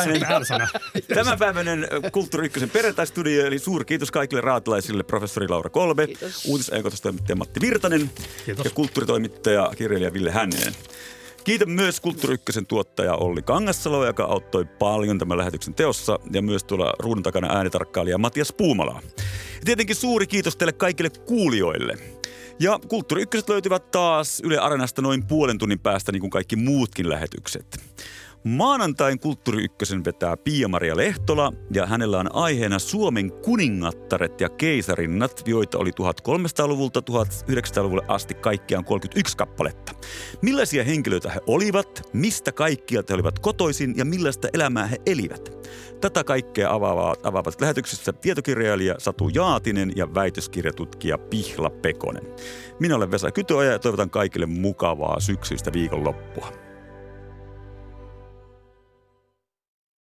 tämänpäiväinen Kulttuuri Ykkösen perjantaistudio, eli suuri kiitos kaikille raatilaisille, professori Laura Kolbe, uutisajankohtaistoimittaja Matti Virtanen ja kulttuuritoimittaja, kirjailija Ville Hänninen. Kiitän myös Kulttuuri Ykkösen tuottaja Olli Kangassalo, joka auttoi paljon tämän lähetyksen teossa, ja myös tuolla ruudun takana äänitarkkailija Matias Puumalaa. Ja tietenkin suuri kiitos teille kaikille kuulijoille. Ja Kulttuuri Ykköset löytyvät taas Yle Areenasta noin puolen tunnin päästä, niin kuin kaikki muutkin lähetykset. Maanantain Kulttuuri Ykkösen vetää Pia-Maria Lehtola, ja hänellä on aiheena Suomen kuningattaret ja keisarinnat, joita oli 1300-luvulta 1900-luvulle asti kaikkiaan 31 kappaletta. Millaisia henkilöitä he olivat, mistä kaikkialta he olivat kotoisin ja millaista elämää he elivät? Tätä kaikkea avaavat lähetyksessä tietokirjailija Satu Jaatinen ja väitöskirjatutkija Pihla Pekonen. Minä olen Vesa Kytöoja ja toivotan kaikille mukavaa syksyistä viikonloppua.